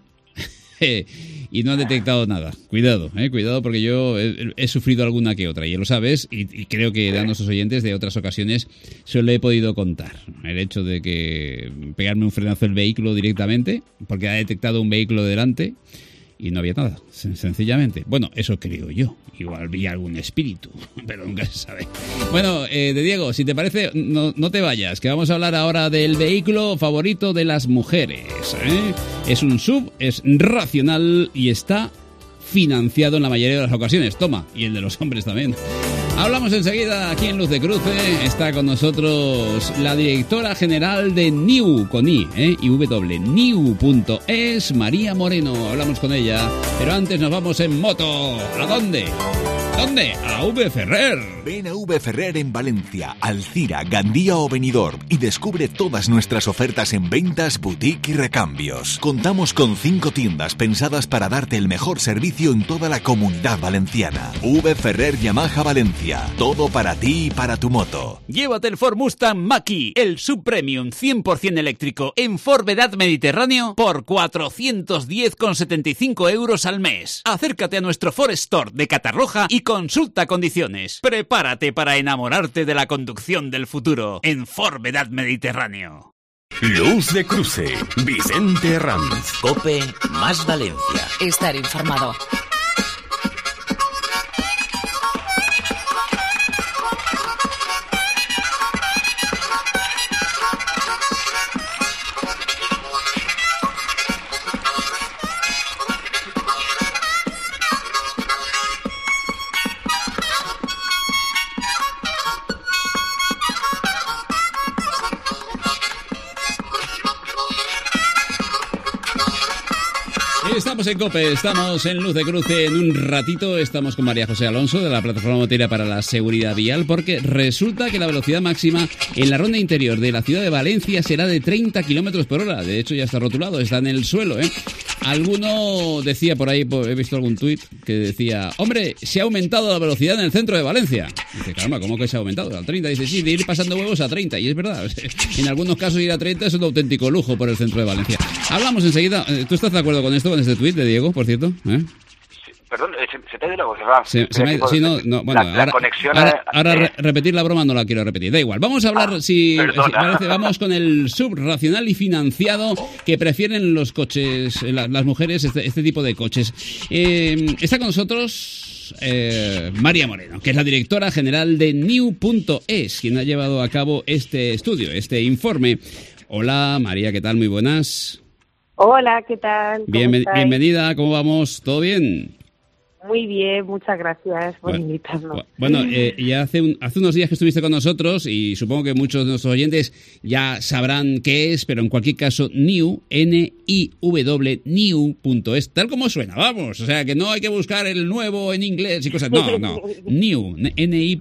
y no han detectado nada. Cuidado, eh, cuidado, porque yo he, he sufrido alguna que otra, y ya lo sabes, y, y creo que a nuestros oyentes de otras ocasiones se lo he podido contar. El hecho de que pegarme un frenazo el vehículo directamente, porque ha detectado un vehículo delante y no había nada, sencillamente. Bueno, eso creo yo. Igual había algún espíritu, pero nunca se sabe. Bueno, eh, de Diego, si te parece, no, no te vayas, que vamos a hablar ahora del vehículo favorito de las mujeres, ¿eh? Es un S U V, es racional y está financiado en la mayoría de las ocasiones. Toma, y el de los hombres también. Hablamos enseguida aquí en Luz de Cruce. Está con nosotros la directora general de N I U, con I, ¿eh? I W, N I U punto es, María Moreno. Hablamos con ella, pero antes nos vamos en moto. ¿A dónde? ¿Dónde? A V Ferrer. Ven a V Ferrer en Valencia, Alcira, Gandía o Benidorm y descubre todas nuestras ofertas en ventas, boutique y recambios. Contamos con cinco tiendas pensadas para darte el mejor servicio en toda la Comunidad Valenciana. V Ferrer Yamaha Valencia. Todo para ti y para tu moto. Llévate el Ford Mustang Mach-E, el subpremium cien por ciento eléctrico en Ford Vedad Mediterráneo por cuatrocientos diez con setenta y cinco euros al mes. Acércate a nuestro Ford Store de Catarroja y consulta condiciones. Prepárate para enamorarte de la conducción del futuro en Ford Vedad Mediterráneo. Luz de Cruce, Vicente Herranz. COPE más Valencia. Estar informado. Estamos en COPE, estamos en Luz de Cruce. En un ratito estamos con María José Alonso de la Plataforma Motera para la Seguridad Vial, porque resulta que la velocidad máxima en la ronda interior de la ciudad de Valencia será de treinta kilómetros por hora. De hecho ya está rotulado, está en el suelo, ¿eh? Alguno decía por ahí, he visto algún tuit que decía: hombre, se ha aumentado la velocidad en el centro de Valencia. Dice, caramba, ¿cómo que se ha aumentado? Al treinta. Dice, sí, de ir pasando huevos a treinta. Y es verdad, en algunos casos ir a treinta es un auténtico lujo por el centro de Valencia. Hablamos enseguida. ¿Tú estás de acuerdo con esto, con este tuit de Diego, por cierto? ¿Eh? Perdón, se, se te ha ido la voz, ¿verdad? Se, se me, sí, no, no, bueno, la, ahora, la conexión ahora, a, ahora eh, re, repetir la broma no la quiero repetir, da igual. Vamos a hablar, ah, si, si parece, vamos con el subracional y financiado que prefieren los coches, la, las mujeres, este, este tipo de coches. Eh, está con nosotros eh, María Moreno, que es la directora general de New punto es, quien ha llevado a cabo este estudio, este informe. Hola María, ¿qué tal? Muy buenas. Hola, ¿qué tal? Bien, bienvenida, ¿cómo vamos? ¿Todo bien? Muy bien, muchas gracias por bueno, invitarnos. Bueno, eh, ya hace, un, hace unos días que estuviste con nosotros y supongo que muchos de nuestros oyentes ya sabrán qué es, pero en cualquier caso, New, N I W, New punto es, tal como suena, vamos. O sea, que no hay que buscar el nuevo en inglés y cosas. No, no. New, N I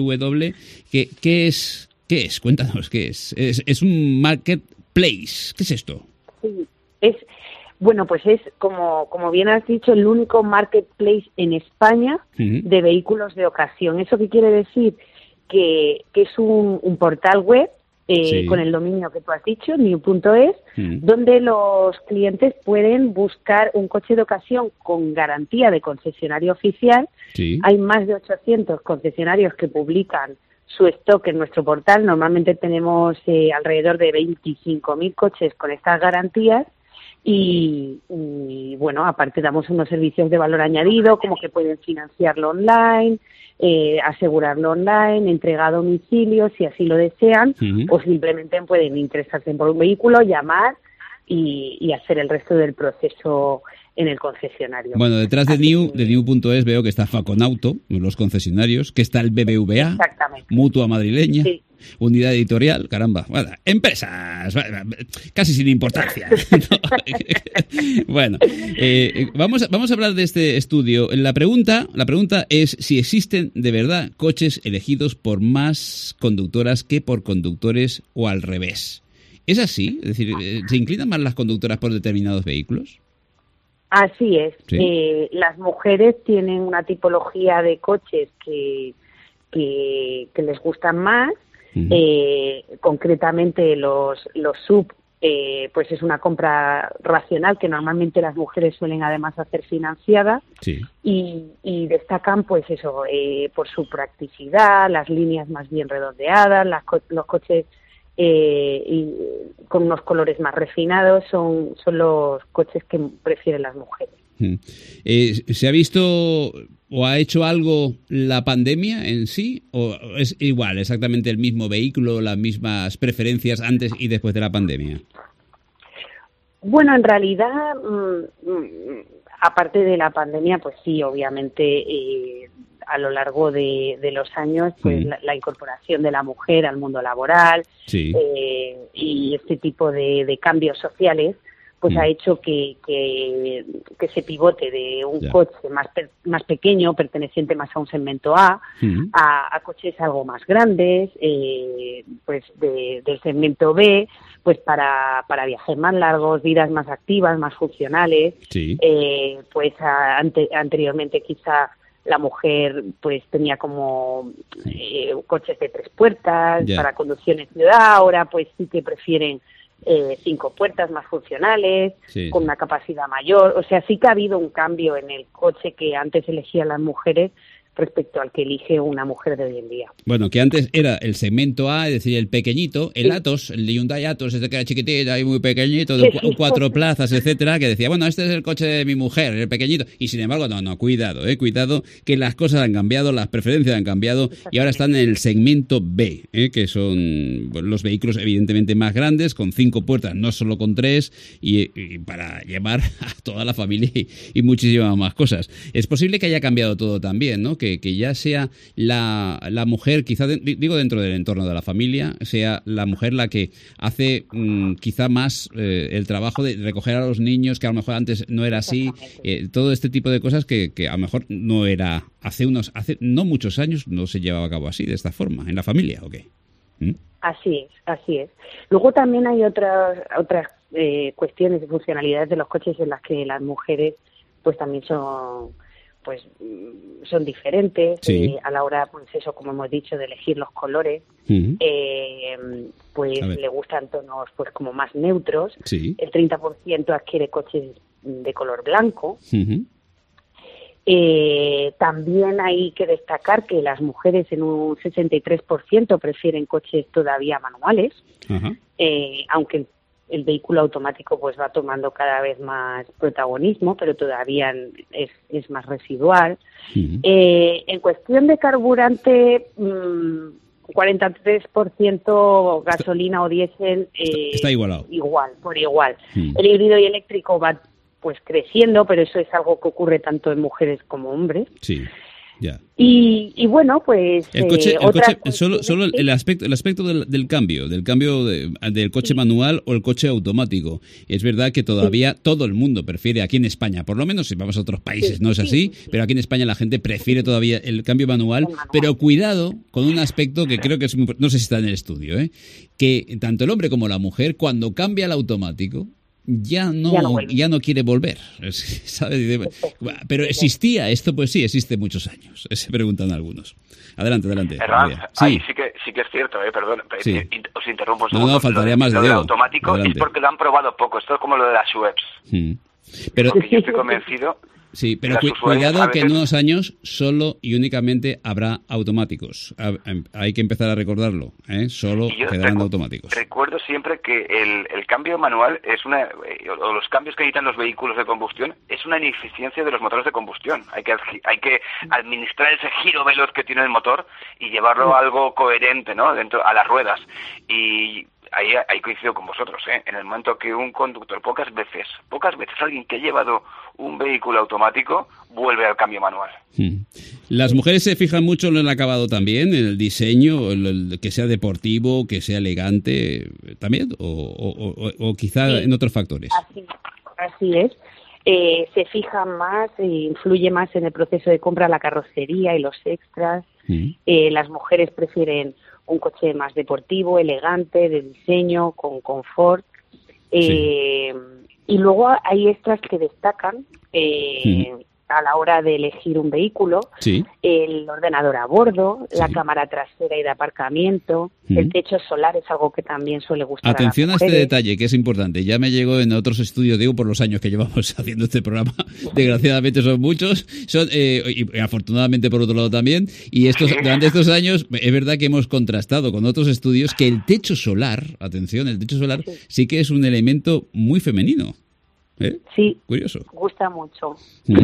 W, ¿qué, qué es? ¿Qué es? Cuéntanos, ¿qué es? Es, es un marketplace. ¿Qué es esto? Sí, es... Bueno, pues es, como, como bien has dicho, el único marketplace en España uh-huh. de vehículos de ocasión. ¿Eso qué quiere decir? Que, que es un, un portal web eh, sí. con el dominio que tú has dicho, new punto es, uh-huh. donde los clientes pueden buscar un coche de ocasión con garantía de concesionario oficial. Sí. Hay más de ochocientos concesionarios que publican su stock en nuestro portal. Normalmente tenemos eh, alrededor de veinticinco mil coches con estas garantías. Y, y bueno, aparte damos unos servicios de valor añadido, como que pueden financiarlo online, eh, asegurarlo online, entrega a domicilio si así lo desean, uh-huh. o simplemente pueden interesarse por un vehículo, llamar y, y hacer el resto del proceso en el concesionario. Bueno, detrás de New, de New punto es veo que está Faconauto, los concesionarios, que está el B B V A, Mutua Madrileña, sí. Unidad Editorial, caramba, bueno, empresas, casi sin importancia. Bueno, eh, vamos, a, vamos a hablar de este estudio. La pregunta, la pregunta es si existen de verdad coches elegidos por más conductoras que por conductores o al revés. ¿Es así? Es decir, ¿se inclinan más las conductoras por determinados vehículos? Así es. ¿Sí? Eh, las mujeres tienen una tipología de coches que, que, que les gustan más. Uh-huh. Eh, concretamente los, los sub, eh, pues es una compra racional que normalmente las mujeres suelen además hacer financiada. Sí. y, y destacan pues eso, eh, por su practicidad, las líneas más bien redondeadas, las co- los coches eh, y con unos colores más refinados son, son los coches que prefieren las mujeres. Uh-huh. Eh, ¿Se ha visto o ha hecho algo la pandemia en sí? ¿O es igual, exactamente el mismo vehículo, las mismas preferencias antes y después de la pandemia? Bueno, en realidad, mmm, aparte de la pandemia, pues sí, obviamente eh, a lo largo de, de los años, pues mm. la, la incorporación de la mujer al mundo laboral sí. eh, y este tipo de, de cambios sociales, pues mm. ha hecho que, que, que se pivote de un ya. coche más per, más pequeño, perteneciente más a un segmento A, mm. a, a coches algo más grandes, eh, pues de, del segmento B, pues para, para viajes más largos, vidas más activas, más funcionales. Sí. Eh, pues a, ante, anteriormente quizá la mujer pues tenía como eh, coches de tres puertas ya. para conducción en ciudad, ahora pues sí que prefieren eh, cinco puertas más funcionales, sí, con sí. una capacidad mayor. O sea, sí que ha habido un cambio en el coche que antes elegían las mujeres respecto al que elige una mujer de hoy en día. Bueno, que antes era el segmento A, es decir, el pequeñito, el sí. Atos, el Hyundai Atos, este que era chiquitito y muy pequeñito, de sí, cuatro sí. plazas, etcétera, que decía, bueno, este es el coche de mi mujer, el pequeñito. Y sin embargo, no, no, cuidado, eh, cuidado, que las cosas han cambiado, las preferencias han cambiado y ahora están en el segmento B, eh, que son los vehículos evidentemente más grandes, con cinco puertas, no solo con tres, y, y para llevar a toda la familia y, y muchísimas más cosas. Es posible que haya cambiado todo también, ¿no? Que, que ya sea la, la mujer, quizá de, digo dentro del entorno de la familia, sea la mujer la que hace mmm, quizá más eh, el trabajo de recoger a los niños, que a lo mejor antes no era así, eh, todo este tipo de cosas que, que a lo mejor no era, hace unos, hace no muchos años no se llevaba a cabo así, de esta forma, en la familia, ¿o qué? ¿Mm? Así es, así es. Luego también hay otras, otras eh, cuestiones de funcionalidades de los coches en las que las mujeres pues también son pues son diferentes sí. eh, a la hora, pues eso, como hemos dicho, de elegir los colores. Uh-huh. eh, pues le gustan tonos pues como más neutros. Sí. El treinta por ciento adquiere coches de color blanco. Uh-huh. Eh, también hay que destacar que las mujeres en un sesenta y tres por ciento prefieren coches todavía manuales, uh-huh. eh, aunque el vehículo automático pues va tomando cada vez más protagonismo, pero todavía es, es más residual. Uh-huh. Eh, en cuestión de carburante, mmm, cuarenta y tres por ciento gasolina está, o diésel. Eh, está igualado. Igual, por igual. Uh-huh. El híbrido y eléctrico va pues creciendo, pero eso es algo que ocurre tanto en mujeres como hombres. Sí. Ya. Y, y bueno, pues el coche, eh, el coche cuestiones, solo, solo ¿sí? el aspecto, el aspecto del, del cambio, del cambio de, del coche sí. manual o el coche automático. Es verdad que todavía sí. todo el mundo prefiere, aquí en España, por lo menos si vamos a otros países sí. no es así, sí, sí, sí. pero aquí en España la gente prefiere todavía el cambio manual, el manual. Pero cuidado con un aspecto que creo que es muy, no sé si está en el estudio, ¿eh? Que tanto el hombre como la mujer cuando cambia al automático ya no, ya no, ya no quiere volver, ¿sabes? Pero existía esto, pues sí, existe muchos años, se preguntan algunos. Adelante, adelante. Herranz, sí. Ahí sí que, sí que es cierto, eh, perdón, sí. os interrumpo un no, segundo. No, faltaría lo, más de lo Diego. automático adelante. Es porque lo han probado poco, esto es como lo de las webs. Hmm. Pero porque yo estoy convencido... Sí, pero cu cuidado que en unos años solo y únicamente habrá automáticos. Hay que empezar a recordarlo, ¿eh? Solo quedarán automáticos. Recuerdo siempre que el, el cambio manual es una, o los cambios que necesitan los vehículos de combustión es una ineficiencia de los motores de combustión. Hay que hay que administrar ese giro veloz que tiene el motor y llevarlo a algo coherente, ¿no? Dentro a las ruedas. Y ahí, ahí coincido con vosotros, ¿eh? En el momento que un conductor, pocas veces, pocas veces alguien que ha llevado un vehículo automático vuelve al cambio manual. Hmm. Las mujeres se fijan mucho en el acabado también, en el diseño, el, el, que sea deportivo, que sea elegante, ¿también? ¿O, o, o, o quizá sí. en otros factores? Así, así es. Eh, se fijan más, e influye más en el proceso de compra la carrocería y los extras. Hmm. Eh, las mujeres prefieren un coche más deportivo, elegante, de diseño, con confort. Eh, sí. Y luego hay extras que destacan eh, mm. a la hora de elegir un vehículo. Sí. El ordenador a bordo, sí. la cámara trasera y de aparcamiento, mm. el techo solar es algo que también suele gustar. Atención a, a, las a mujeres. este detalle, que es importante. Ya me llegó en otros estudios, digo, por los años que llevamos haciendo este programa. Desgraciadamente son muchos. Son eh, y afortunadamente por otro lado también. Y estos sí. durante estos años es verdad que hemos contrastado con otros estudios que el techo solar, atención, el techo solar sí, sí que es un elemento muy femenino. ¿Eh? Sí, curioso. Gusta mucho.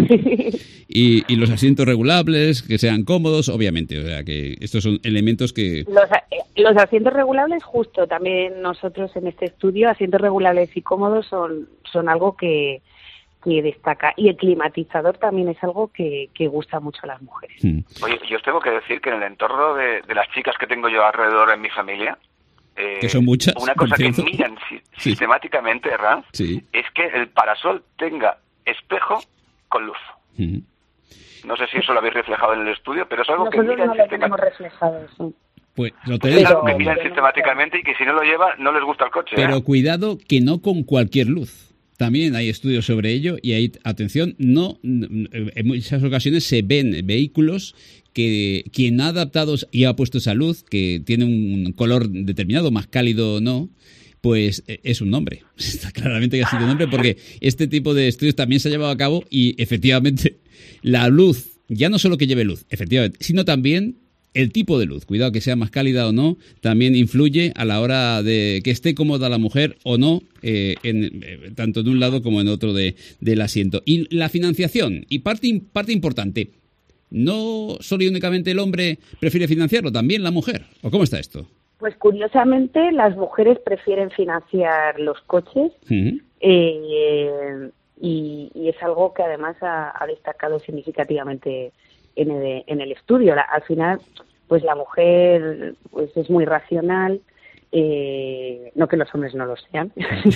y, y los asientos regulables, que sean cómodos, obviamente. O sea, que estos son elementos que... Los, los asientos regulables, justo, también nosotros en este estudio, asientos regulables y cómodos son, son algo que, que destaca. Y el climatizador también es algo que, que gusta mucho a las mujeres. Oye, yo os tengo que decir que en el entorno de, de las chicas que tengo yo alrededor en mi familia, eh, que son muchas, una cosa que cierto. miran si, Sí. sistemáticamente, Ranz, Sí. es que el parasol tenga espejo con luz. Uh-huh. No sé si eso lo habéis reflejado en el estudio, pero es algo Nosotros que miran no lo tenemos sistemáticamente. reflejado, sí. Pues lo Es tenéis. algo que miran sistemáticamente y que si no lo lleva, no les gusta el coche. Pero ¿eh? cuidado que no con cualquier luz. También hay estudios sobre ello y hay, atención, no, en muchas ocasiones se ven vehículos que quien ha adaptado y ha puesto esa luz, que tiene un color determinado, más cálido o no, pues es un nombre. Está claramente que ha sido un nombre porque este tipo de estudios también se ha llevado a cabo y efectivamente la luz, ya no solo que lleve luz, efectivamente, sino también el tipo de luz, cuidado que sea más cálida o no, también influye a la hora de que esté cómoda la mujer o no, eh, en, eh, tanto en un lado como en otro de, del asiento. Y la financiación, y parte, parte importante, no solo y únicamente el hombre prefiere financiarlo, también la mujer. ¿O cómo está esto? Pues curiosamente las mujeres prefieren financiar los coches Uh-huh. eh, y, y es algo que además ha, ha destacado significativamente en el, en el estudio. La, al final, pues la mujer pues es muy racional, eh, no que los hombres no lo sean,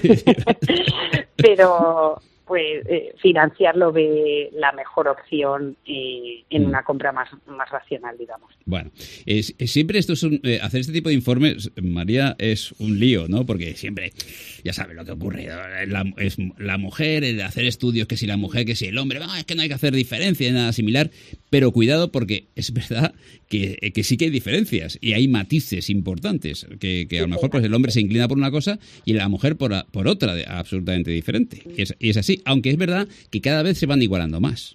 pero pues eh, financiarlo ve la mejor opción eh, en una compra más, más racional, digamos. Bueno, es, es, siempre esto es un, eh, hacer este tipo de informes, María, es un lío, ¿no? Porque siempre, ya sabes lo que ocurre, la, es la mujer, el hacer estudios, que si la mujer, que si el hombre, ah, es que no hay que hacer diferencia, nada similar, pero cuidado porque es verdad que, que sí que hay diferencias y hay matices importantes, que, que a lo mejor pues el hombre se inclina por una cosa y la mujer por, por otra, absolutamente diferente. Y es, y es así, aunque es verdad que cada vez se van igualando más.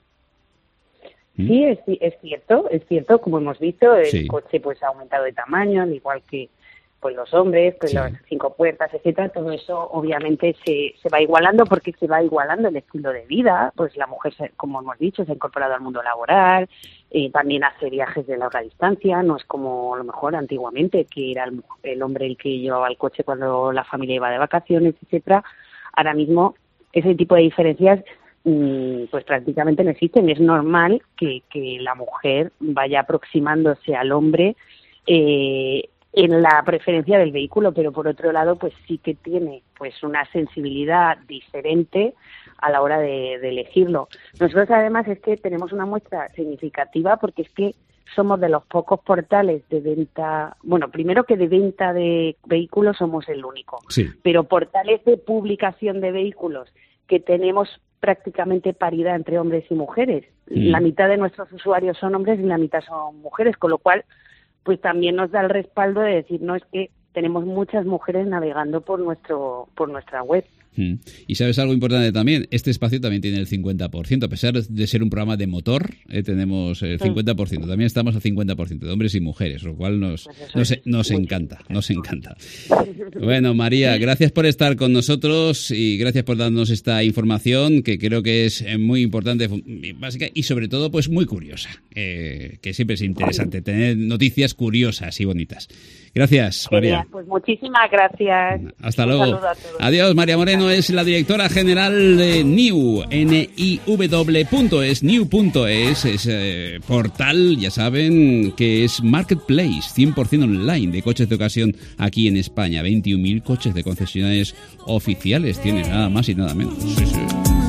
Sí, es, es cierto, es cierto, como hemos visto, el Sí. coche pues ha aumentado de tamaño, al igual que pues los hombres, pues Sí. las cinco puertas, etcétera, todo eso obviamente se, se va igualando porque se va igualando el estilo de vida, pues la mujer, se- como hemos dicho, se ha incorporado al mundo laboral, eh, también hace viajes de larga distancia, no es como a lo mejor antiguamente, que era el, mu- el hombre el que llevaba el coche cuando la familia iba de vacaciones, etcétera. Ahora mismo ese tipo de diferencias mm, pues prácticamente no existen. Es normal que, que la mujer vaya aproximándose al hombre eh, en la preferencia del vehículo, pero por otro lado pues sí que tiene pues una sensibilidad diferente a la hora de, de elegirlo. Nosotros además es que tenemos una muestra significativa porque es que somos de los pocos portales de venta, bueno, primero que de venta de vehículos somos el único, Sí. pero portales de publicación de vehículos que tenemos prácticamente paridad entre hombres y mujeres. Mm. La mitad de nuestros usuarios son hombres y la mitad son mujeres, con lo cual pues también nos da el respaldo de decir, no, es que tenemos muchas mujeres navegando por nuestro por nuestra web. Mm. Y sabes algo importante también, este espacio también tiene el cincuenta por ciento, a pesar de ser un programa de motor, eh, tenemos el cincuenta por ciento, también estamos al cincuenta por ciento de hombres y mujeres, lo cual nos, nos, nos encanta, nos encanta. Bueno, María, gracias por estar con nosotros y gracias por darnos esta información que creo que es muy importante, básica y sobre todo pues muy curiosa, eh, que siempre es interesante tener noticias curiosas y bonitas. Gracias, María. Genial, pues muchísimas gracias. Hasta Un luego. saludo a todos. Adiós, María Moreno es la directora general de New, N I W punto es, new punto es, es eh, portal, ya saben, que es Marketplace, cien por ciento online de coches de ocasión aquí en España. veintiún mil coches de concesionarios oficiales tiene, nada más y nada menos. Sí, sí.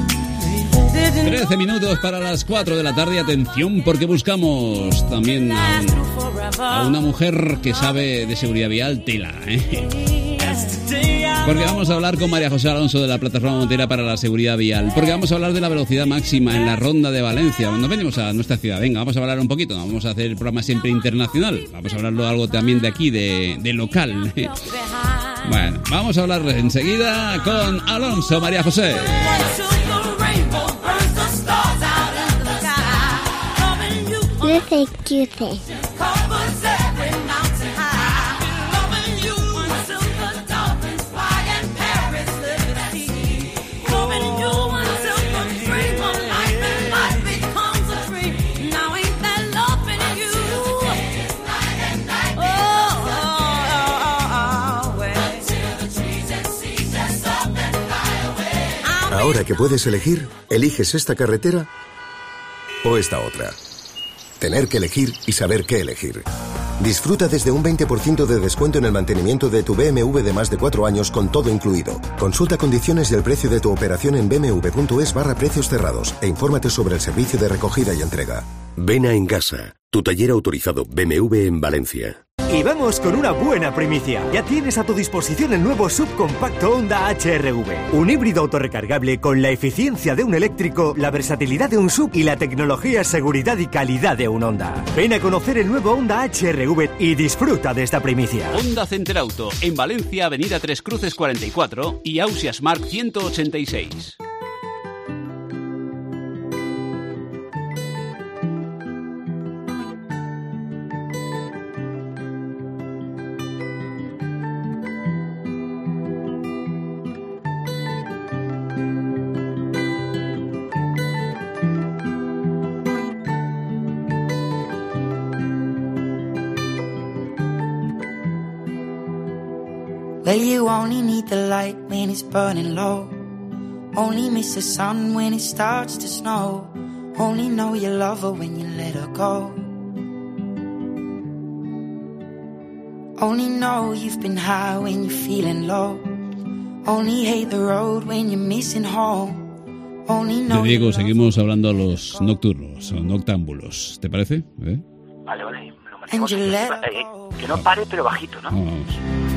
trece minutos para las cuatro de la tarde. Atención, porque buscamos también a, un- a una mujer que sabe de seguridad vial, tela, ¿eh? Porque vamos a hablar con María José Alonso de la Plataforma Montera para la Seguridad Vial. Porque vamos a hablar de la velocidad máxima en la Ronda de Valencia. Nos venimos a nuestra ciudad. Venga, vamos a hablar un poquito. Vamos a hacer el programa siempre internacional. Vamos a hablarlo algo también de aquí, de, de local. Bueno, vamos a hablar enseguida con Alonso, María José. Luce Cruce. Ahora que puedes elegir, ¿eliges esta carretera o esta otra? Tener que elegir y saber qué elegir. Disfruta desde un veinte por ciento de descuento en el mantenimiento de tu B M W de más de cuatro años con todo incluido. Consulta condiciones y el precio de tu operación en bmw.es barra precios cerrados e infórmate sobre el servicio de recogida y entrega. Ven a Engasa, tu taller autorizado B M W en Valencia. Y vamos con una buena primicia. Ya tienes a tu disposición el nuevo subcompacto Honda H R V. Un híbrido autorrecargable con la eficiencia de un eléctrico, la versatilidad de un sub y la tecnología, seguridad y calidad de un Honda. Ven a conocer el nuevo Honda H R V y disfruta de esta primicia. Honda Center Auto, en Valencia, Avenida Tres Cruces cuarenta y cuatro y Ausias Mark ciento ochenta y seis. Well, you only need the light when it's burning low. Only miss the sun when it starts to snow. Only know you love her when you let her go. Only know you've been high when you're feeling low. Only hate the road when you're missing home. Only know. Diego, seguimos hablando a los nocturnos, o noctámbulos. ¿Te parece? ¿Eh? Vale, vale. Me lo mantengo así, eh, que no pare, pero bajito, ¿no? Vamos.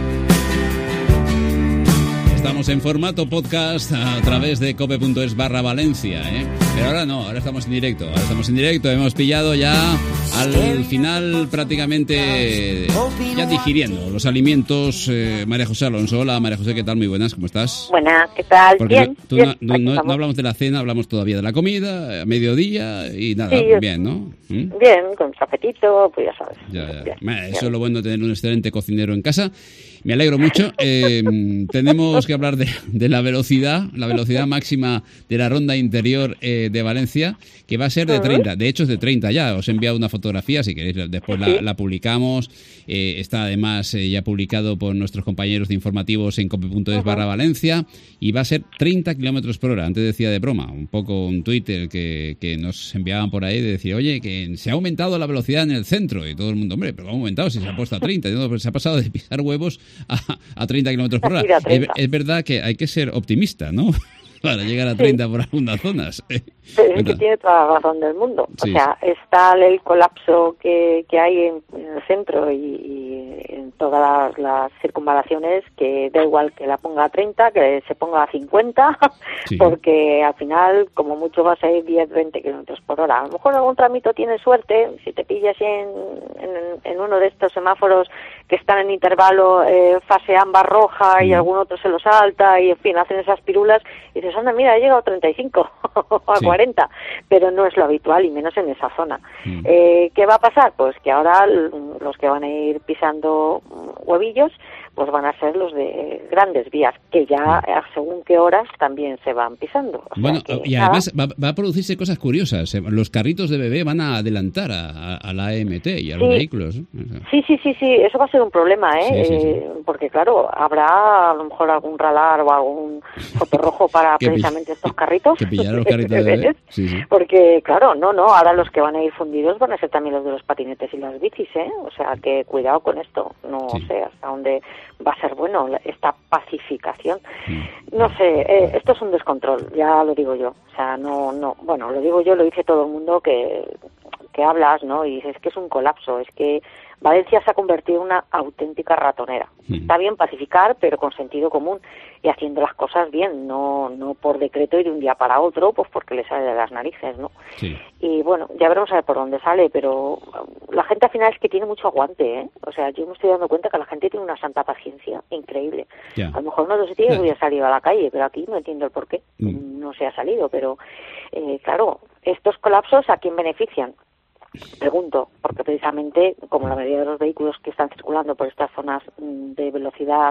Estamos en formato podcast a través de cope.es barra Valencia, ¿eh? Pero ahora no, ahora estamos en directo, ahora estamos en directo, hemos pillado ya al final prácticamente ya digiriendo los alimentos. eh, María José Alonso, hola María José, ¿qué tal? Muy buenas, ¿cómo estás? Buenas, ¿qué tal? Porque bien, tú bien, no, no, no, no hablamos de la cena, hablamos todavía de la comida, a mediodía y nada, sí, bien, ¿no? ¿Mm? Bien, con un apetito, pues ya sabes. Ya, ya. Bien, Bueno, eso bien. es lo bueno de tener un excelente cocinero en casa. Me alegro mucho. Eh, tenemos que hablar de, de la velocidad, la velocidad máxima de la ronda interior eh, de Valencia, que va a ser de treinta. De hecho, es de treinta ya. Os he enviado una fotografía, si queréis, después la, la publicamos. Eh, está además eh, ya publicado por nuestros compañeros de informativos en cope.es barra Valencia. Y va a ser treinta kilómetros por hora. Antes decía de broma, un poco un Twitter que, que nos enviaban por ahí de decir, oye, que se ha aumentado la velocidad en el centro. Y todo el mundo, hombre, pero ¿cómo ha aumentado si se ha puesto a treinta? No, pues se ha pasado de pisar huevos a, a treinta kilómetros por hora. Es, es verdad que hay que ser optimista, ¿no? Para llegar a treinta sí. por algunas zonas. Pero es que tiene toda la razón del mundo. Sí, o sea, sí. está el colapso que, que hay en, en el centro y, y en todas las, las circunvalaciones, que da igual que la ponga a treinta, que se ponga a cincuenta, sí. porque al final, como mucho, vas a ir diez, veinte kilómetros por hora. A lo mejor algún tramito tienes suerte, si te pillas en, en, en uno de estos semáforos que están en intervalo eh, fase ámbar roja y algún otro se lo salta y, en fin, hacen esas pirulas y dices, anda, mira, he llegado a treinta y cinco a sí. cuarenta, pero no es lo habitual y menos en esa zona. Mm. Eh, ¿Qué va a pasar? Pues que ahora los que van a ir pisando huevillos pues van a ser los de grandes vías, que ya según qué horas también se van pisando. O bueno, sea que, y además va, va a producirse cosas curiosas. Los carritos de bebé van a adelantar a, a la A M T y a los sí. vehículos. Sí, sí, sí, sí, eso va a ser un problema, ¿eh? Sí, sí, sí. eh porque claro, habrá a lo mejor algún radar o algún foto rojo para precisamente estos carritos. Que pillar los carritos de bebé. Sí, sí. Porque claro, no, no, ahora los que van a ir fundidos van a ser también los de los patinetes y las bicis, ¿eh? O sea que cuidado con esto, no sí. sé hasta dónde va a ser bueno esta pacificación. No sé, eh, esto es un descontrol, ya lo digo yo. O sea, no, no, bueno, lo digo yo, lo dice todo el mundo que, que hablas, ¿no? Y dices que es un colapso, es que Valencia se ha convertido en una auténtica ratonera. Mm. Está bien pacificar, pero con sentido común y haciendo las cosas bien, no no por decreto y de un día para otro, pues porque le sale de las narices, ¿no? Sí. Y bueno, ya veremos a ver por dónde sale, pero la gente al final es que tiene mucho aguante, ¿eh? O sea, yo me estoy dando cuenta que la gente tiene una santa paciencia increíble. Yeah. A lo mejor en otros sitios hubiera salido a la calle, pero aquí no entiendo el por qué. Mm. No se ha salido, pero eh, claro, estos colapsos ¿a quién benefician? Pregunto, porque precisamente como la mayoría de los vehículos que están circulando por estas zonas de velocidad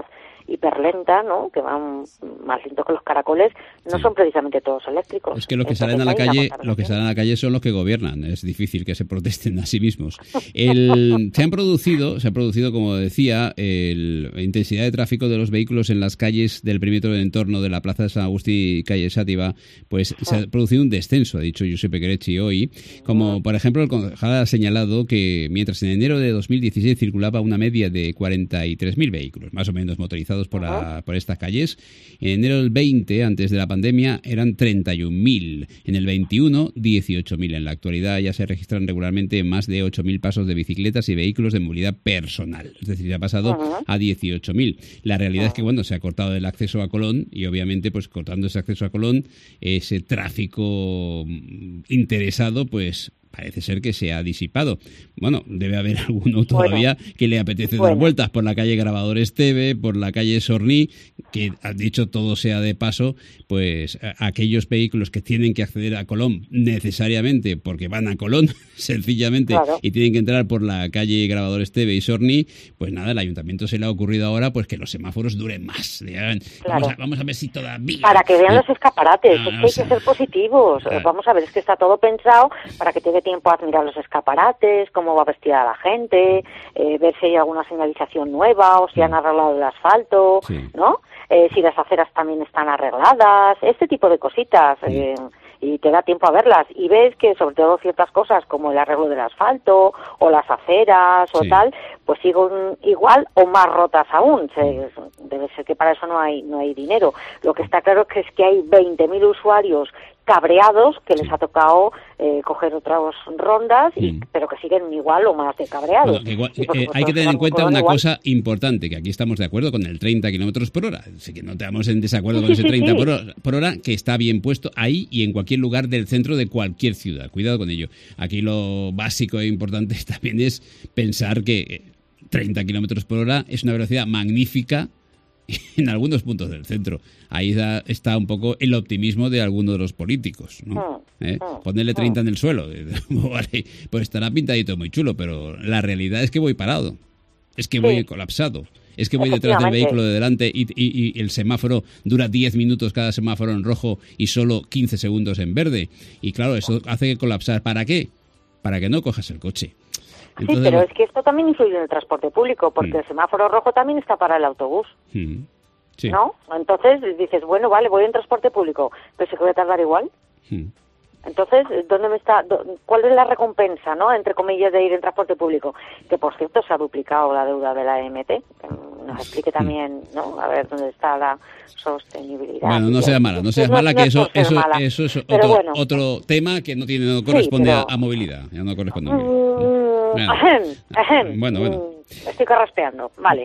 hiperlenta, ¿no? Que van más lento que los caracoles, no sí. son precisamente todos eléctricos. Es que los que Entonces, salen a la calle, los que salen a la calle son los que gobiernan. Es difícil que se protesten a sí mismos. El, se han producido, se ha producido, como decía, el, la intensidad de tráfico de los vehículos en las calles del perímetro del entorno de la Plaza de San Agustín y calle Sátiva, pues se ha producido un descenso, ha dicho Giuseppe Querecci hoy. Como por ejemplo, el concejal ha señalado que mientras en enero de dos mil dieciséis circulaba una media de cuarenta y tres mil vehículos, más o menos motorizados por, la, por estas calles, en enero del veinte, antes de la pandemia, eran treinta y un mil. En el veintiuno, dieciocho mil. En la actualidad ya se registran regularmente más de ocho mil pasos de bicicletas y vehículos de movilidad personal. Es decir, se ha pasado uh-huh. a dieciocho mil. La realidad uh-huh. es que, bueno, se ha cortado el acceso a Colón y obviamente, pues cortando ese acceso a Colón, ese tráfico interesado, pues parece ser que se ha disipado. Bueno, debe haber alguno todavía bueno, que le apetece bueno. dar vueltas por la calle Grabador Esteve, por la calle Sorní, que, has dicho, todo sea de paso, pues a, aquellos vehículos que tienen que acceder a Colón necesariamente porque van a Colón, sencillamente, claro. y tienen que entrar por la calle Grabador Esteve y Sorní, pues nada, el ayuntamiento se le ha ocurrido ahora pues que los semáforos duren más. Digan, claro. vamos, a, vamos a ver si todavía... Para que vean ¿eh? los escaparates, ah, es que hay o sea, que ser positivos. Claro. Vamos a ver, es que está todo pensado para que te dé tiempo a admirar los escaparates, cómo va vestida la gente, eh, ver si hay alguna señalización nueva o si han arreglado el asfalto, sí. ¿no? Eh, si las aceras también están arregladas, este tipo de cositas. Sí. Eh, y te da tiempo a verlas y ves que sobre todo ciertas cosas como el arreglo del asfalto o las aceras o sí. tal, pues siguen igual o más rotas aún. Se, debe ser que para eso no hay no hay dinero. Lo que está claro es que hay veinte mil usuarios cabreados que les ha tocado eh, coger otras rondas, y, mm. pero que siguen igual o más de cabreados. Bueno, igual, eh, eh, hay que tener en cuenta una igual. cosa importante, que aquí estamos de acuerdo con el treinta kilómetros por hora, así que no estamos en desacuerdo sí, con ese sí, treinta sí. por, hora, por hora, que está bien puesto ahí y en cualquier lugar del centro de cualquier ciudad. Cuidado con ello. Aquí lo básico e importante también es pensar que treinta kilómetros por hora es una velocidad magnífica en algunos puntos del centro. Ahí da, está un poco el optimismo de algunos de los políticos, ¿no? ¿Eh? Ponerle treinta en el suelo, vale, pues estará pintadito muy chulo, pero la realidad es que voy parado, es que voy sí. colapsado, es que voy detrás del vehículo de delante y, y, y el semáforo dura diez minutos cada semáforo en rojo y solo quince segundos en verde. Y claro, eso hace que colapsar. ¿Para qué? Para que no cojas el coche. Entonces, sí, pero es que esto también influye en el transporte público, porque mm. el semáforo rojo también está para el autobús, mm. sí. ¿no? Entonces dices, bueno, vale, voy en transporte público, pero sé que voy a tardar igual. Mm. Entonces, ¿dónde me está? ¿Cuál es la recompensa, no? Entre comillas, de ir en transporte público. Que, por cierto, se ha duplicado la deuda de la A M T. Que nos explique también, ¿no? A ver dónde está la sostenibilidad. Bueno, no sea mala, no seas no, mala, no que eso, eso, mala. eso es otro, bueno. otro tema que no tiene no corresponde sí, pero... a, a movilidad. Ya no corresponde a movilidad. Mm, ahem, ahem, bueno, bueno. Estoy carraspeando, vale.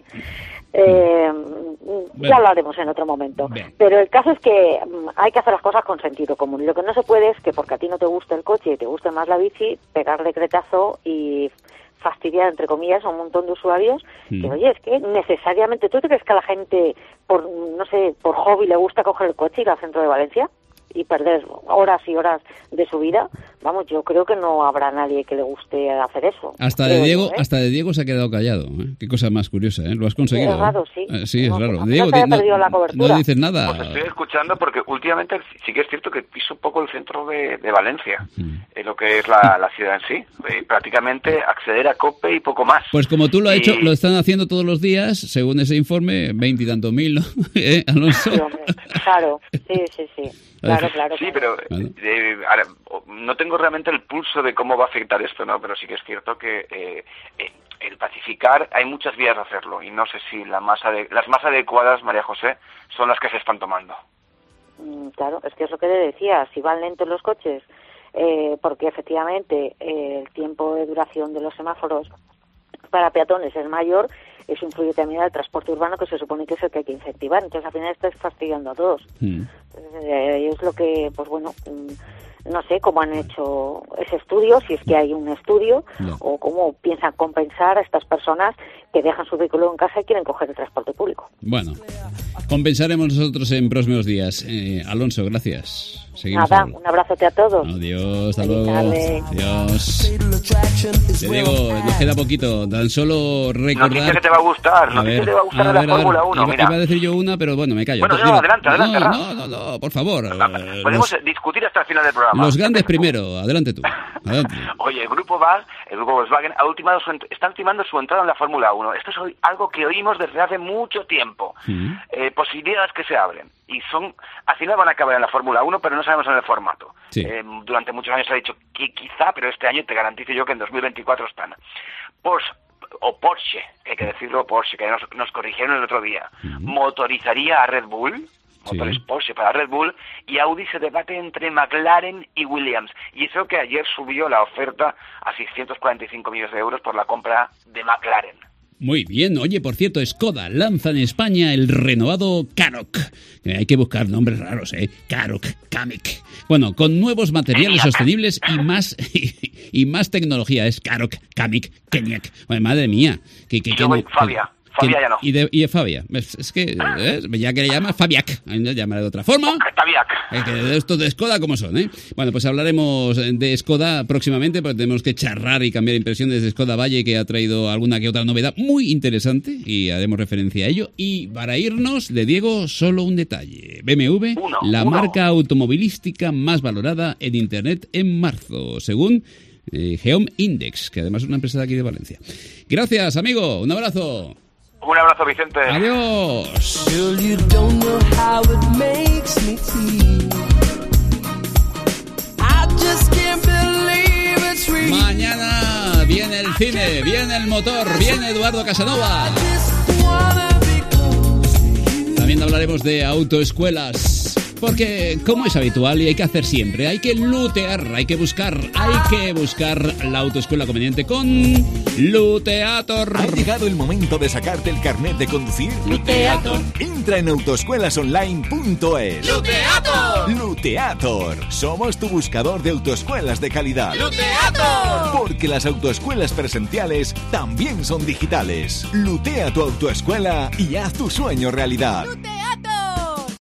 Eh, bueno. Ya lo haremos en otro momento. Bien. Pero el caso es que um, hay que hacer las cosas con sentido común. Y lo que no se puede es que porque a ti no te gusta el coche y te guste más la bici, pegar decretazo y fastidiar, entre comillas, a un montón de usuarios. Mm. Que, oye, es que necesariamente, ¿tú te crees que a la gente, por no sé, por hobby le gusta coger el coche y ir al centro de Valencia y perder horas y horas de su vida? Vamos, yo creo que no habrá nadie que le guste hacer eso. Hasta de Diego, yo, ¿eh? hasta de Diego se ha quedado callado. ¿eh? Qué cosa más curiosa, ¿eh? Lo has conseguido. Es raro, sí. Eh, sí, es no, raro. No, Diego, no, no, perdido la cobertura. no dices nada. Pues estoy escuchando porque últimamente sí que es cierto que piso un poco el centro de, de Valencia, mm. eh, lo que es la, la ciudad en sí. Eh, prácticamente acceder a COPE y poco más. Pues como tú lo has y... hecho, lo están haciendo todos los días, según ese informe, veinte y tantos mil, ¿no? ¿Eh, Alonso? Sí, hombre. Claro, sí, sí, sí. Claro, claro, sí, claro. pero eh, ahora, no tengo realmente el pulso de cómo va a afectar esto, ¿no? Pero sí que es cierto que eh, eh, el pacificar, hay muchas vías de hacerlo y no sé si la más ade- las más adecuadas, María José, son las que se están tomando. Mm, claro, es que es lo que le decía, si van lentos los coches, eh, porque efectivamente eh, el tiempo de duración de los semáforos para peatones es mayor, eso influye también al transporte urbano, que se supone que es el que hay que incentivar. Entonces, al final estás fastidiando a todos. Mm. Eh, es lo que, pues bueno, no sé cómo han hecho ese estudio, si es que hay un estudio, no. o cómo piensan compensar a estas personas que dejan su vehículo en casa y quieren coger el transporte público. Bueno, compensaremos nosotros en próximos días. Eh, Alonso, gracias. Seguimos Nada, hablando. un abrazote a todos. Adiós, hasta luego. Adiós. Te digo, nos queda poquito, tan solo recordar... Noticia que te va a gustar, noticia que te va a gustar a, a la ver, Fórmula uno, iba, mira. Iba a decir yo una, pero bueno, me callo. Bueno, Entonces, no, iba, adelante, adelante. No, no, no, no, por favor. Podemos los, discutir hasta el final del programa. Los grandes primero, adelante tú. Adelante. Oye, el grupo V A S, el grupo Volkswagen, ha ultimado su, está ultimando su entrada en la Fórmula uno. Esto es algo que oímos desde hace mucho tiempo. Sí. Eh, posibilidades que se abren. Y son, al final van a acabar en la Fórmula uno, pero no sabemos en el formato. Sí. Eh, durante muchos años se ha dicho que quizá, pero este año te garantizo yo que en dos mil veinticuatro están. Porsche, o Porsche, que hay que decirlo, Porsche, que nos, nos corrigieron el otro día, uh-huh. motorizaría a Red Bull, motores sí. Porsche para Red Bull, y Audi se debate entre McLaren y Williams. Y eso que ayer subió la oferta a seiscientos cuarenta y cinco millones de euros por la compra de McLaren. Muy bien. Oye, por cierto, Skoda lanza en España el renovado Karoq. Eh, hay que buscar nombres raros, ¿eh? Karoq, Kamiq. Bueno, con nuevos materiales sostenibles y más y, y más tecnología. Es Karoq, Kamiq, Kenyaq. Bueno, madre mía. Que, que, y yo voy, que, Fabia. Fabia ya no. Y de, y de Fabia. Es, es que ¿eh? ya que le llama Fabiac. Le llamaré de otra forma. Fabiac. Es que estos de Skoda, ¿cómo son? Eh? Bueno, pues hablaremos de Skoda próximamente, porque tenemos que charrar y cambiar impresiones de Skoda Valle, que ha traído alguna que otra novedad muy interesante y haremos referencia a ello. Y para irnos, de Diego, solo un detalle. B M W, uno, la uno. marca automovilística más valorada en Internet en marzo, según eh, Geom Index, que además es una empresa de aquí de Valencia. Gracias, amigo. Un abrazo. Un abrazo, Vicente. Adiós. Girl, you don't know how it makes me feel. I just can't believe it's real. Mañana viene el cine, viene el motor, viene Eduardo Casanova. También hablaremos de autoescuelas. Porque, como es habitual y hay que hacer siempre, hay que lootear, hay que buscar, hay que buscar la autoescuela conveniente con Luteator. ¿Ha llegado el momento de sacarte el carnet de conducir? Luteator. Entra en autoescuelasonline punto es. ¡Luteator! Luteator. Somos tu buscador de autoescuelas de calidad. ¡Luteator! Porque las autoescuelas presenciales también son digitales. Lutea tu autoescuela y haz tu sueño realidad. ¡Luteator!